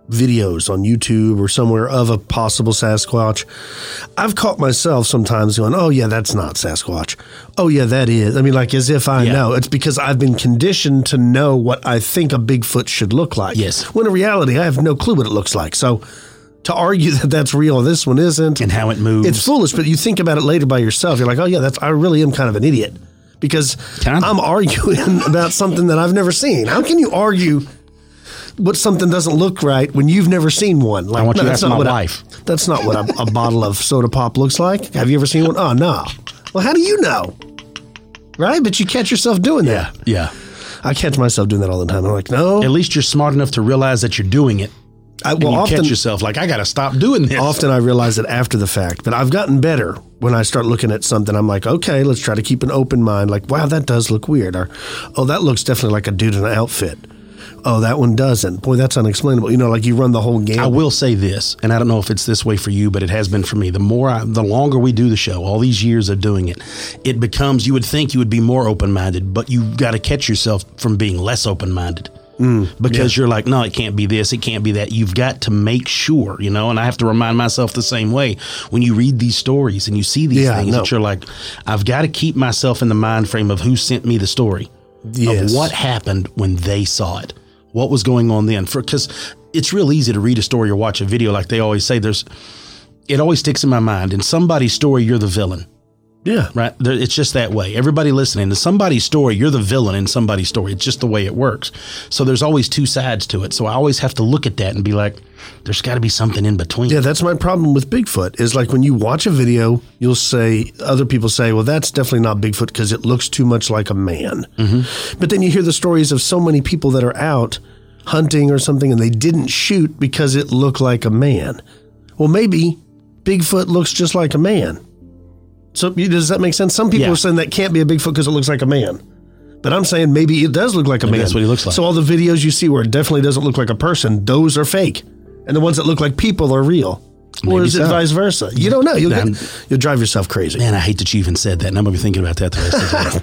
videos on YouTube or somewhere of a possible Sasquatch, I've caught myself sometimes going, oh yeah, that's not Sasquatch. Oh yeah, that is. I mean, like as if I know. It's because I've been conditioned to know what I think a Bigfoot should look like. Yes. When in reality, I have no clue what it looks like. So to argue that that's real, this one isn't. And how it moves. It's foolish, but you think about it later by yourself. You're like, oh yeah, I really am kind of an idiot because I'm arguing about something that I've never seen. How can you argue what something doesn't look right when you've never seen one? Like, I want you to ask my wife. That's not what a bottle of soda pop looks like. Have you ever seen one? Oh, no. Well, how do you know? Right? But you catch yourself doing that. Yeah. I catch myself doing that all the time. I'm like, no. At least you're smart enough to realize that you're doing it. Often, catch yourself like, I got to stop doing this. Often I realize it after the fact. But I've gotten better when I start looking at something. I'm like, okay, let's try to keep an open mind. Like, wow, that does look weird. Or, oh, that looks definitely like a dude in an outfit. Oh, that one doesn't. Boy, that's unexplainable. You know, like you run the whole game. I will say this, and I don't know if it's this way for you, but it has been for me. The longer we do the show, all these years of doing it, it becomes, you would think you would be more open-minded, but you've got to catch yourself from being less open-minded. Because you're like, no, it can't be this, it can't be that. You've got to make sure, you know, and I have to remind myself the same way when you read these stories and you see these things that you're like, I've got to keep myself in the mind frame of who sent me the story, of what happened when they saw it. What was going on then? Because it's real easy to read a story or watch a video. Like they always say, it always sticks in my mind. In somebody's story, you're the villain. Yeah. Right. It's just that way. Everybody listening to somebody's story, you're the villain in somebody's story. It's just the way it works. So there's always two sides to it. So I always have to look at that and be like, there's got to be something in between. Yeah, that's my problem with Bigfoot is like when you watch a video, you'll say, other people say, well, that's definitely not Bigfoot because it looks too much like a man. Mm-hmm. But then you hear the stories of so many people that are out hunting or something and they didn't shoot because it looked like a man. Well, maybe Bigfoot looks just like a man. So does that make sense? Some people are saying that can't be a Bigfoot because it looks like a man. But I'm saying maybe it does look like a man. That's what he looks like. So all the videos you see where it definitely doesn't look like a person, those are fake. And the ones that look like people are real. Or is it vice versa? You don't know. You'll drive yourself crazy. Man, I hate that you even said that. And I'm going to be thinking about that the rest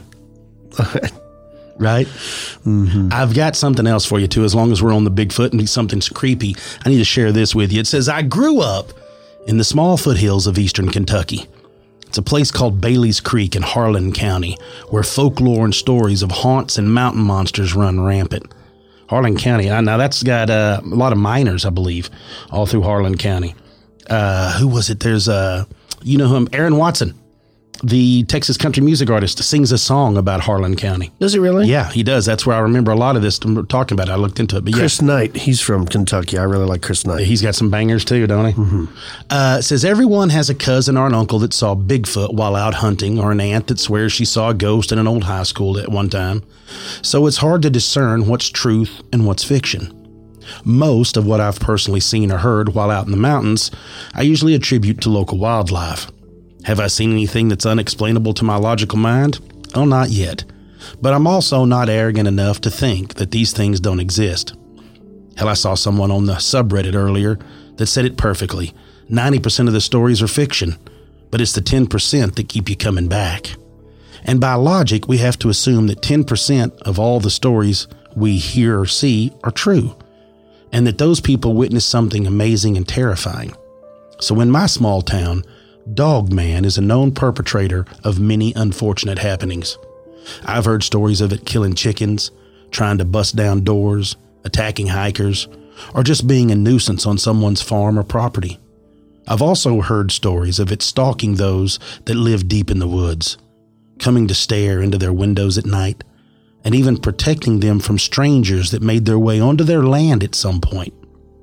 of the day. Right? Mm-hmm. I've got something else for you, too. As long as we're on the Bigfoot and something's creepy, I need to share this with you. It says, I grew up in the small foothills of eastern Kentucky. It's a place called Bailey's Creek in Harlan County, where folklore and stories of haunts and mountain monsters run rampant. Harlan County, now that's got a lot of miners, I believe, all through Harlan County. Who was it? There's, you know him, Aaron Watson, the Texas country music artist, sings a song about Harlan County. Does he really? Yeah, he does. That's where I remember a lot of this talking about it. I looked into it. But Chris Knight, he's from Kentucky. I really like Chris Knight. He's got some bangers too, don't he? Mm-hmm. It says, everyone has a cousin or an uncle that saw Bigfoot while out hunting, or an aunt that swears she saw a ghost in an old high school at one time. So it's hard to discern what's truth and what's fiction. Most of what I've personally seen or heard while out in the mountains, I usually attribute to local wildlife. Have I seen anything that's unexplainable to my logical mind? Oh, not yet. But I'm also not arrogant enough to think that these things don't exist. Hell, I saw someone on the subreddit earlier that said it perfectly. 90% of the stories are fiction, but it's the 10% that keep you coming back. And by logic, we have to assume that 10% of all the stories we hear or see are true, and that those people witnessed something amazing and terrifying. So in my small town, Dog Man is a known perpetrator of many unfortunate happenings. I've heard stories of it killing chickens, trying to bust down doors, attacking hikers, or just being a nuisance on someone's farm or property. I've also heard stories of it stalking those that live deep in the woods, coming to stare into their windows at night, and even protecting them from strangers that made their way onto their land at some point.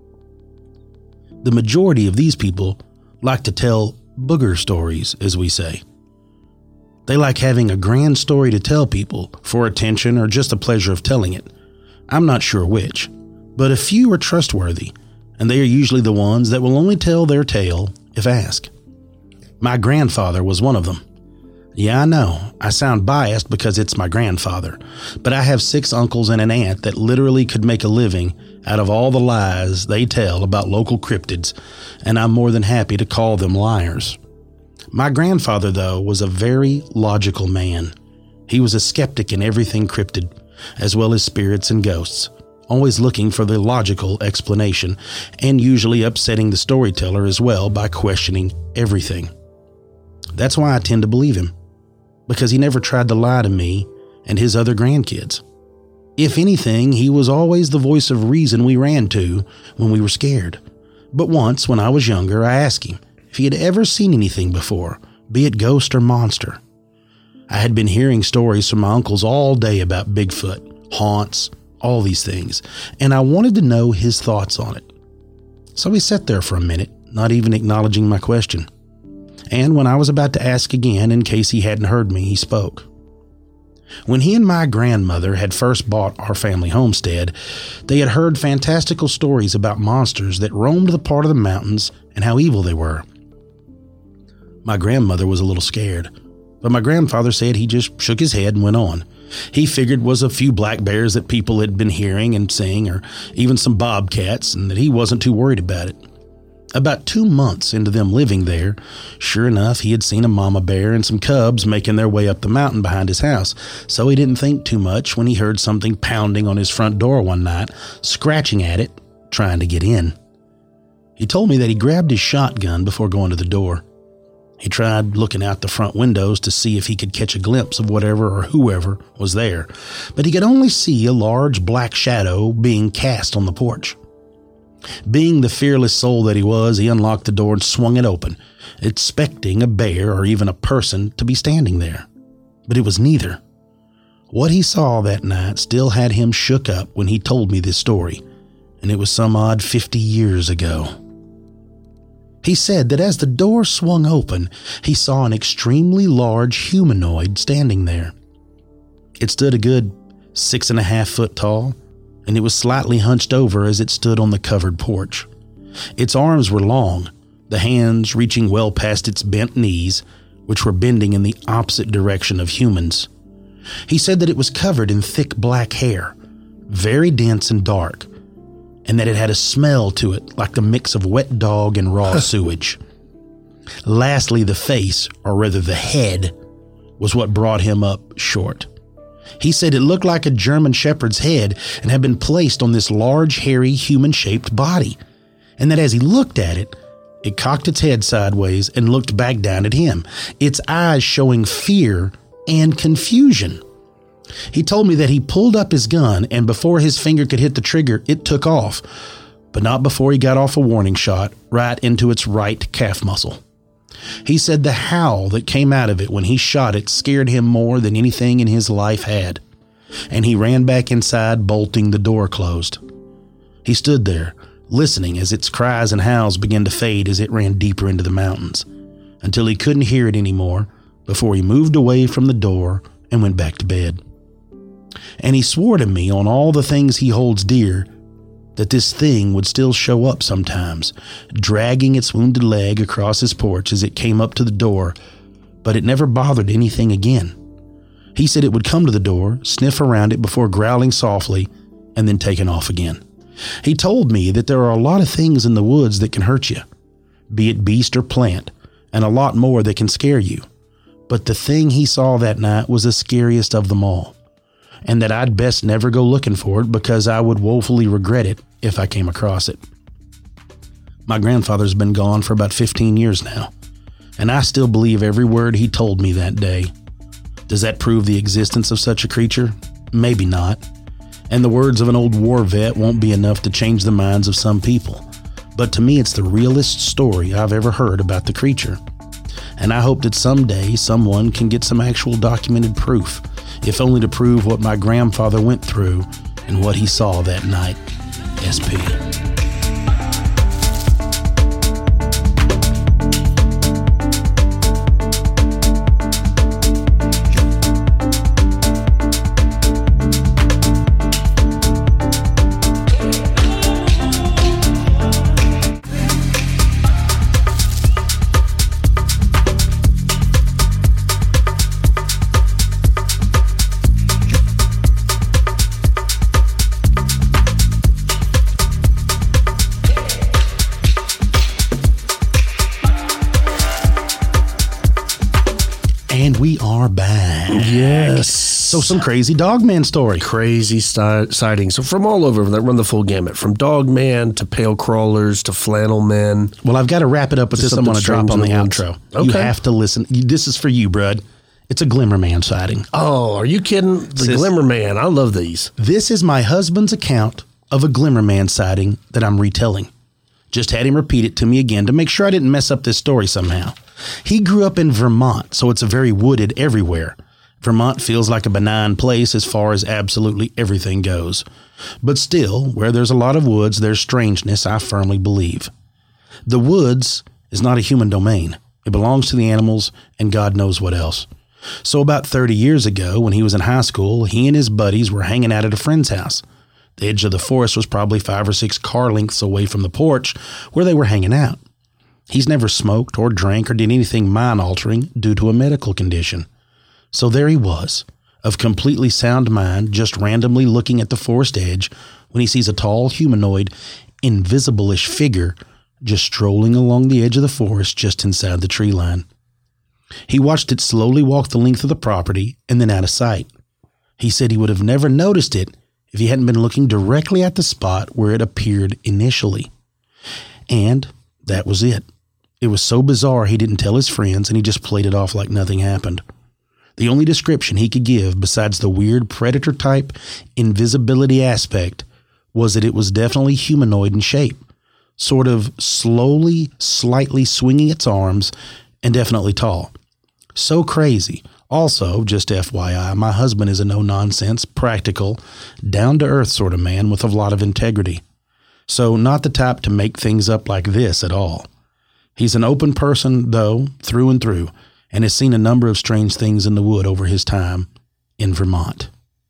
The majority of these people like to tell booger stories, as we say. They like having a grand story to tell people for attention or just the pleasure of telling it. I'm not sure which, but a few are trustworthy, and they are usually the ones that will only tell their tale if asked. My grandfather was one of them. Yeah, I know, I sound biased because it's my grandfather, but I have 6 uncles and an aunt that literally could make a living out of all the lies they tell about local cryptids, and I'm more than happy to call them liars. My grandfather, though, was a very logical man. He was a skeptic in everything cryptid, as well as spirits and ghosts. always looking for the logical explanation, and usually upsetting the storyteller as well by questioning everything. That's why I tend to believe him, because he never tried to lie to me and his other grandkids. If anything, he was always the voice of reason we ran to when we were scared. But once, when I was younger, I asked him if he had ever seen anything before, be it ghost or monster. I had been hearing stories from my uncles all day about Bigfoot, haunts, all these things, and I wanted to know his thoughts on it. So he sat there for a minute, not even acknowledging my question. And when I was about to ask again, in case he hadn't heard me, he spoke. When he and my grandmother had first bought our family homestead, they had heard fantastical stories about monsters that roamed the part of the mountains and how evil they were. My grandmother was a little scared, but my grandfather said he just shook his head and went on. He figured it was a few black bears that people had been hearing and seeing, or even some bobcats, and that he wasn't too worried about it. About 2 months into them living there, sure enough, he had seen a mama bear and some cubs making their way up the mountain behind his house, so he didn't think too much when he heard something pounding on his front door one night, scratching at it, trying to get in. He told me that he grabbed his shotgun before going to the door. He tried looking out the front windows to see if he could catch a glimpse of whatever or whoever was there, but he could only see a large black shadow being cast on the porch. Being the fearless soul that he was, he unlocked the door and swung it open, expecting a bear or even a person to be standing there. But it was neither. What he saw that night still had him shook up when he told me this story, and it was some odd 50 years ago. He said that as the door swung open, he saw an extremely large humanoid standing there. It stood a good 6.5 foot tall, and it was slightly hunched over as it stood on the covered porch. Its arms were long, the hands reaching well past its bent knees, which were bending in the opposite direction of humans. He said that it was covered in thick black hair, very dense and dark, and that it had a smell to it like the mix of wet dog and raw sewage. Lastly, the face, or rather the head, was what brought him up short. He said it looked like a German shepherd's head and had been placed on this large, hairy, human-shaped body, and that as he looked at it, it cocked its head sideways and looked back down at him, its eyes showing fear and confusion. He told me that he pulled up his gun, and before his finger could hit the trigger, it took off, but not before he got off a warning shot right into its right calf muscle. He said the howl that came out of it when he shot it scared him more than anything in his life had, and he ran back inside, bolting the door closed. He stood there, listening as its cries and howls began to fade as it ran deeper into the mountains, until he couldn't hear it anymore before he moved away from the door and went back to bed. And he swore to me on all the things he holds dear that this thing would still show up sometimes, dragging its wounded leg across his porch as it came up to the door, but it never bothered anything again. He said it would come to the door, sniff around it before growling softly, and then taking off again. He told me that there are a lot of things in the woods that can hurt you, be it beast or plant, and a lot more that can scare you. But the thing he saw that night was the scariest of them all, and that I'd best never go looking for it because I would woefully regret it if I came across it. My grandfather's been gone for about 15 years now, and I still believe every word he told me that day. Does that prove the existence of such a creature? Maybe not. And the words of an old war vet won't be enough to change the minds of some people. But to me, it's the realest story I've ever heard about the creature. And I hope that someday someone can get some actual documented proof, if only to prove what my grandfather went through and what he saw that night. SP. And we are back. Yes. So some crazy Dogman story. Crazy sightings. So from all over that run the full gamut, from Dogman to Pale Crawlers to Flannel Men. Well, I've got to wrap it up with this. I'm going to drop on the outro. Okay. You have to listen. This is for you, Brud. It's a Glimmer Man sighting. Oh, are you kidding? The Glimmer Man. I love these. This is my husband's account of a Glimmer Man sighting that I'm retelling. Just had him repeat it to me again to make sure I didn't mess up this story somehow. He grew up in Vermont, so it's a very wooded everywhere. Vermont feels like a benign place as far as absolutely everything goes. But still, where there's a lot of woods, there's strangeness, I firmly believe. The woods is not a human domain. It belongs to the animals and God knows what else. So about 30 years ago, when he was in high school, he and his buddies were hanging out at a friend's house. The edge of the forest was probably 5 or 6 car lengths away from the porch where they were hanging out. He's never smoked or drank or did anything mind-altering due to a medical condition. So there he was, of completely sound mind, just randomly looking at the forest edge when he sees a tall, humanoid, invisible-ish figure just strolling along the edge of the forest just inside the tree line. He watched it slowly walk the length of the property and then out of sight. He said he would have never noticed it if he hadn't been looking directly at the spot where it appeared initially. And that was it. It was so bizarre he didn't tell his friends and he just played it off like nothing happened. The only description he could give besides the weird predator-type invisibility aspect was that it was definitely humanoid in shape, sort of slowly, slightly swinging its arms, and definitely tall. So crazy. Also, just FYI, my husband is a no-nonsense, practical, down-to-earth sort of man with a lot of integrity. So not the type to make things up like this at all. He's an open person, though, through and through, and has seen a number of strange things in the wood over his time in Vermont.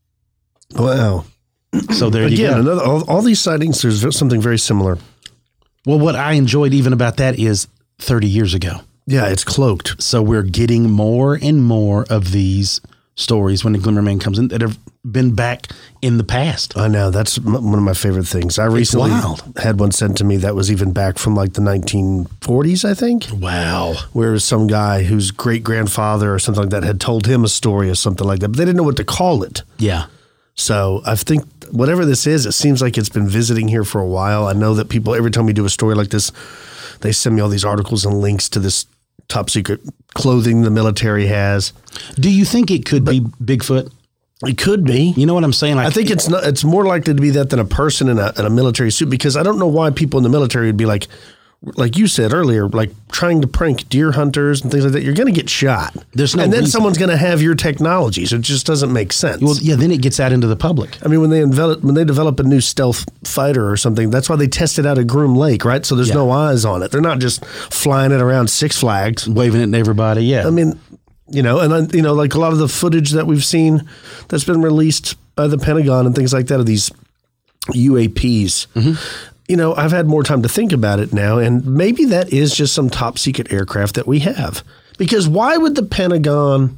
Wow. So there you go. Again, all these sightings, there's something very similar. Well, what I enjoyed even about that is 30 years ago. Yeah, it's cloaked. So we're getting more and more of these stories when the Glimmer Man comes in that have been back in the past. I know. That's one of my favorite things. I recently had one sent to me that was even back from like the 1940s, I think. Wow. Where some guy whose great-grandfather or something like that had told him a story or something like that, but they didn't know what to call it. Yeah. So I think whatever this is, it seems like it's been visiting here for a while. I know that people, every time we do a story like this, they send me all these articles and links to this top secret clothing the military has. Do you think it could be Bigfoot? It could be. You know what I'm saying? I think it's not. It's more likely to be that than a person in a military suit, because I don't know why people in the military would be like you said earlier, like trying to prank deer hunters and things like that. You're going to get shot. There's no and then reason. someone's going to have your technology, so it just doesn't make sense. Well, yeah, then it gets out into the public. I mean, when they develop a new stealth fighter or something, that's why they test it out at Groom Lake, right? So there's no eyes on it. They're not just flying it around Six Flags, waving it at everybody. Yeah, I mean, like a lot of the footage that we've seen that's been released by the Pentagon and things like that of these UAPs. Mm-hmm. I've had more time to think about it now, and maybe that is just some top secret aircraft that we have. Because why would the Pentagon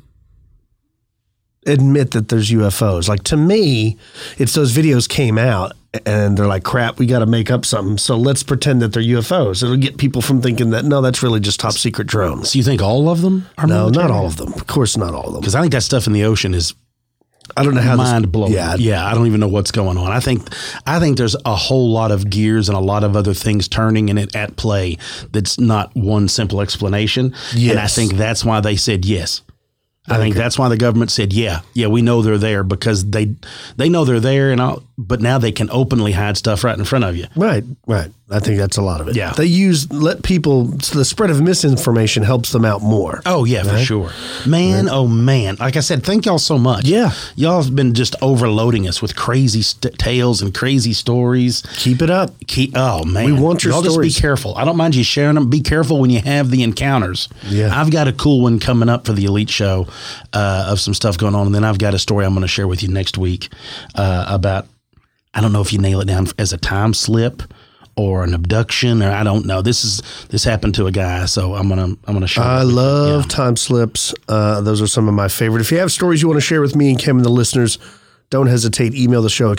admit that there's UFOs? Like, to me, it's those videos came out and they're like, crap, we got to make up something. So let's pretend that they're UFOs. It'll get people from thinking that, no, that's really just top secret drones. So you think all of them are military? Not all of them. Of course, not all of them. Because I think that stuff in the ocean is I don't know how mind blowing. Yeah, I don't even know what's going on. I think there's a whole lot of gears and a lot of other things turning in it at play. That's not one simple explanation. Yes. And I think that's why they said yes. I think that's why the government said, yeah, we know they're there, because they know they're there, and but now they can openly hide stuff right in front of you. Right. I think that's a lot of it. Yeah. They the spread of misinformation helps them out more. Oh, yeah, right? For sure. Man, right. Oh, man. Like I said, thank y'all so much. Yeah. Y'all have been just overloading us with crazy tales and crazy stories. Keep it up. Oh, man. We want your stories. Just be careful. I don't mind you sharing them. Be careful when you have the encounters. Yeah. I've got a cool one coming up for the Elite Show of some stuff going on. And then I've got a story I'm going to share with you next week about, I don't know if you nail it down as a time slip or an abduction, or I don't know. This happened to a guy, so I'm gonna share. I love time slips. Those are some of my favorite. If you have stories you want to share with me and Kim and the listeners, don't hesitate. Email the show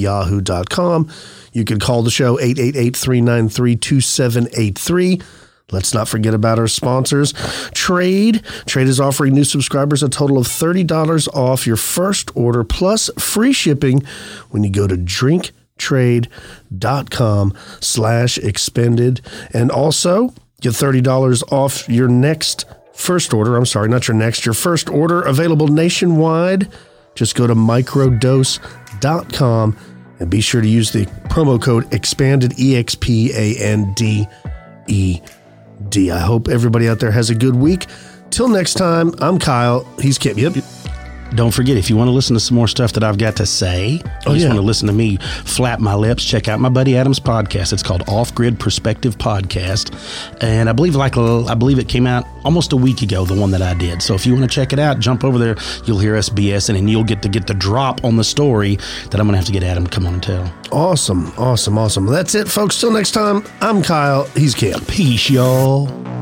expandedperspectives@yahoo.com. You can call the show 888-393-2783. Let's not forget about our sponsors, Trade. Trade is offering new subscribers a total of $30 off your first order plus free shipping when you go to drinktrade.com/expended. And also get $30 off your first order available nationwide. Just go to microdose.com and be sure to use the promo code EXPANDED, EXPANDED. I hope everybody out there has a good week. Till next time, I'm Kyle. He's Kim. Yep. Don't forget, if you want to listen to some more stuff that I've got to say, you just want to listen to me flap my lips, check out my buddy Adam's podcast. It's called Off Grid Perspective Podcast. And I believe it came out almost a week ago, the one that I did. So if you want to check it out, jump over there. You'll hear us BSing, and you'll get to get the drop on the story that I'm going to have to get Adam to come on and tell. Awesome. That's it, folks. Till next time, I'm Kyle. He's Kim. Peace, y'all.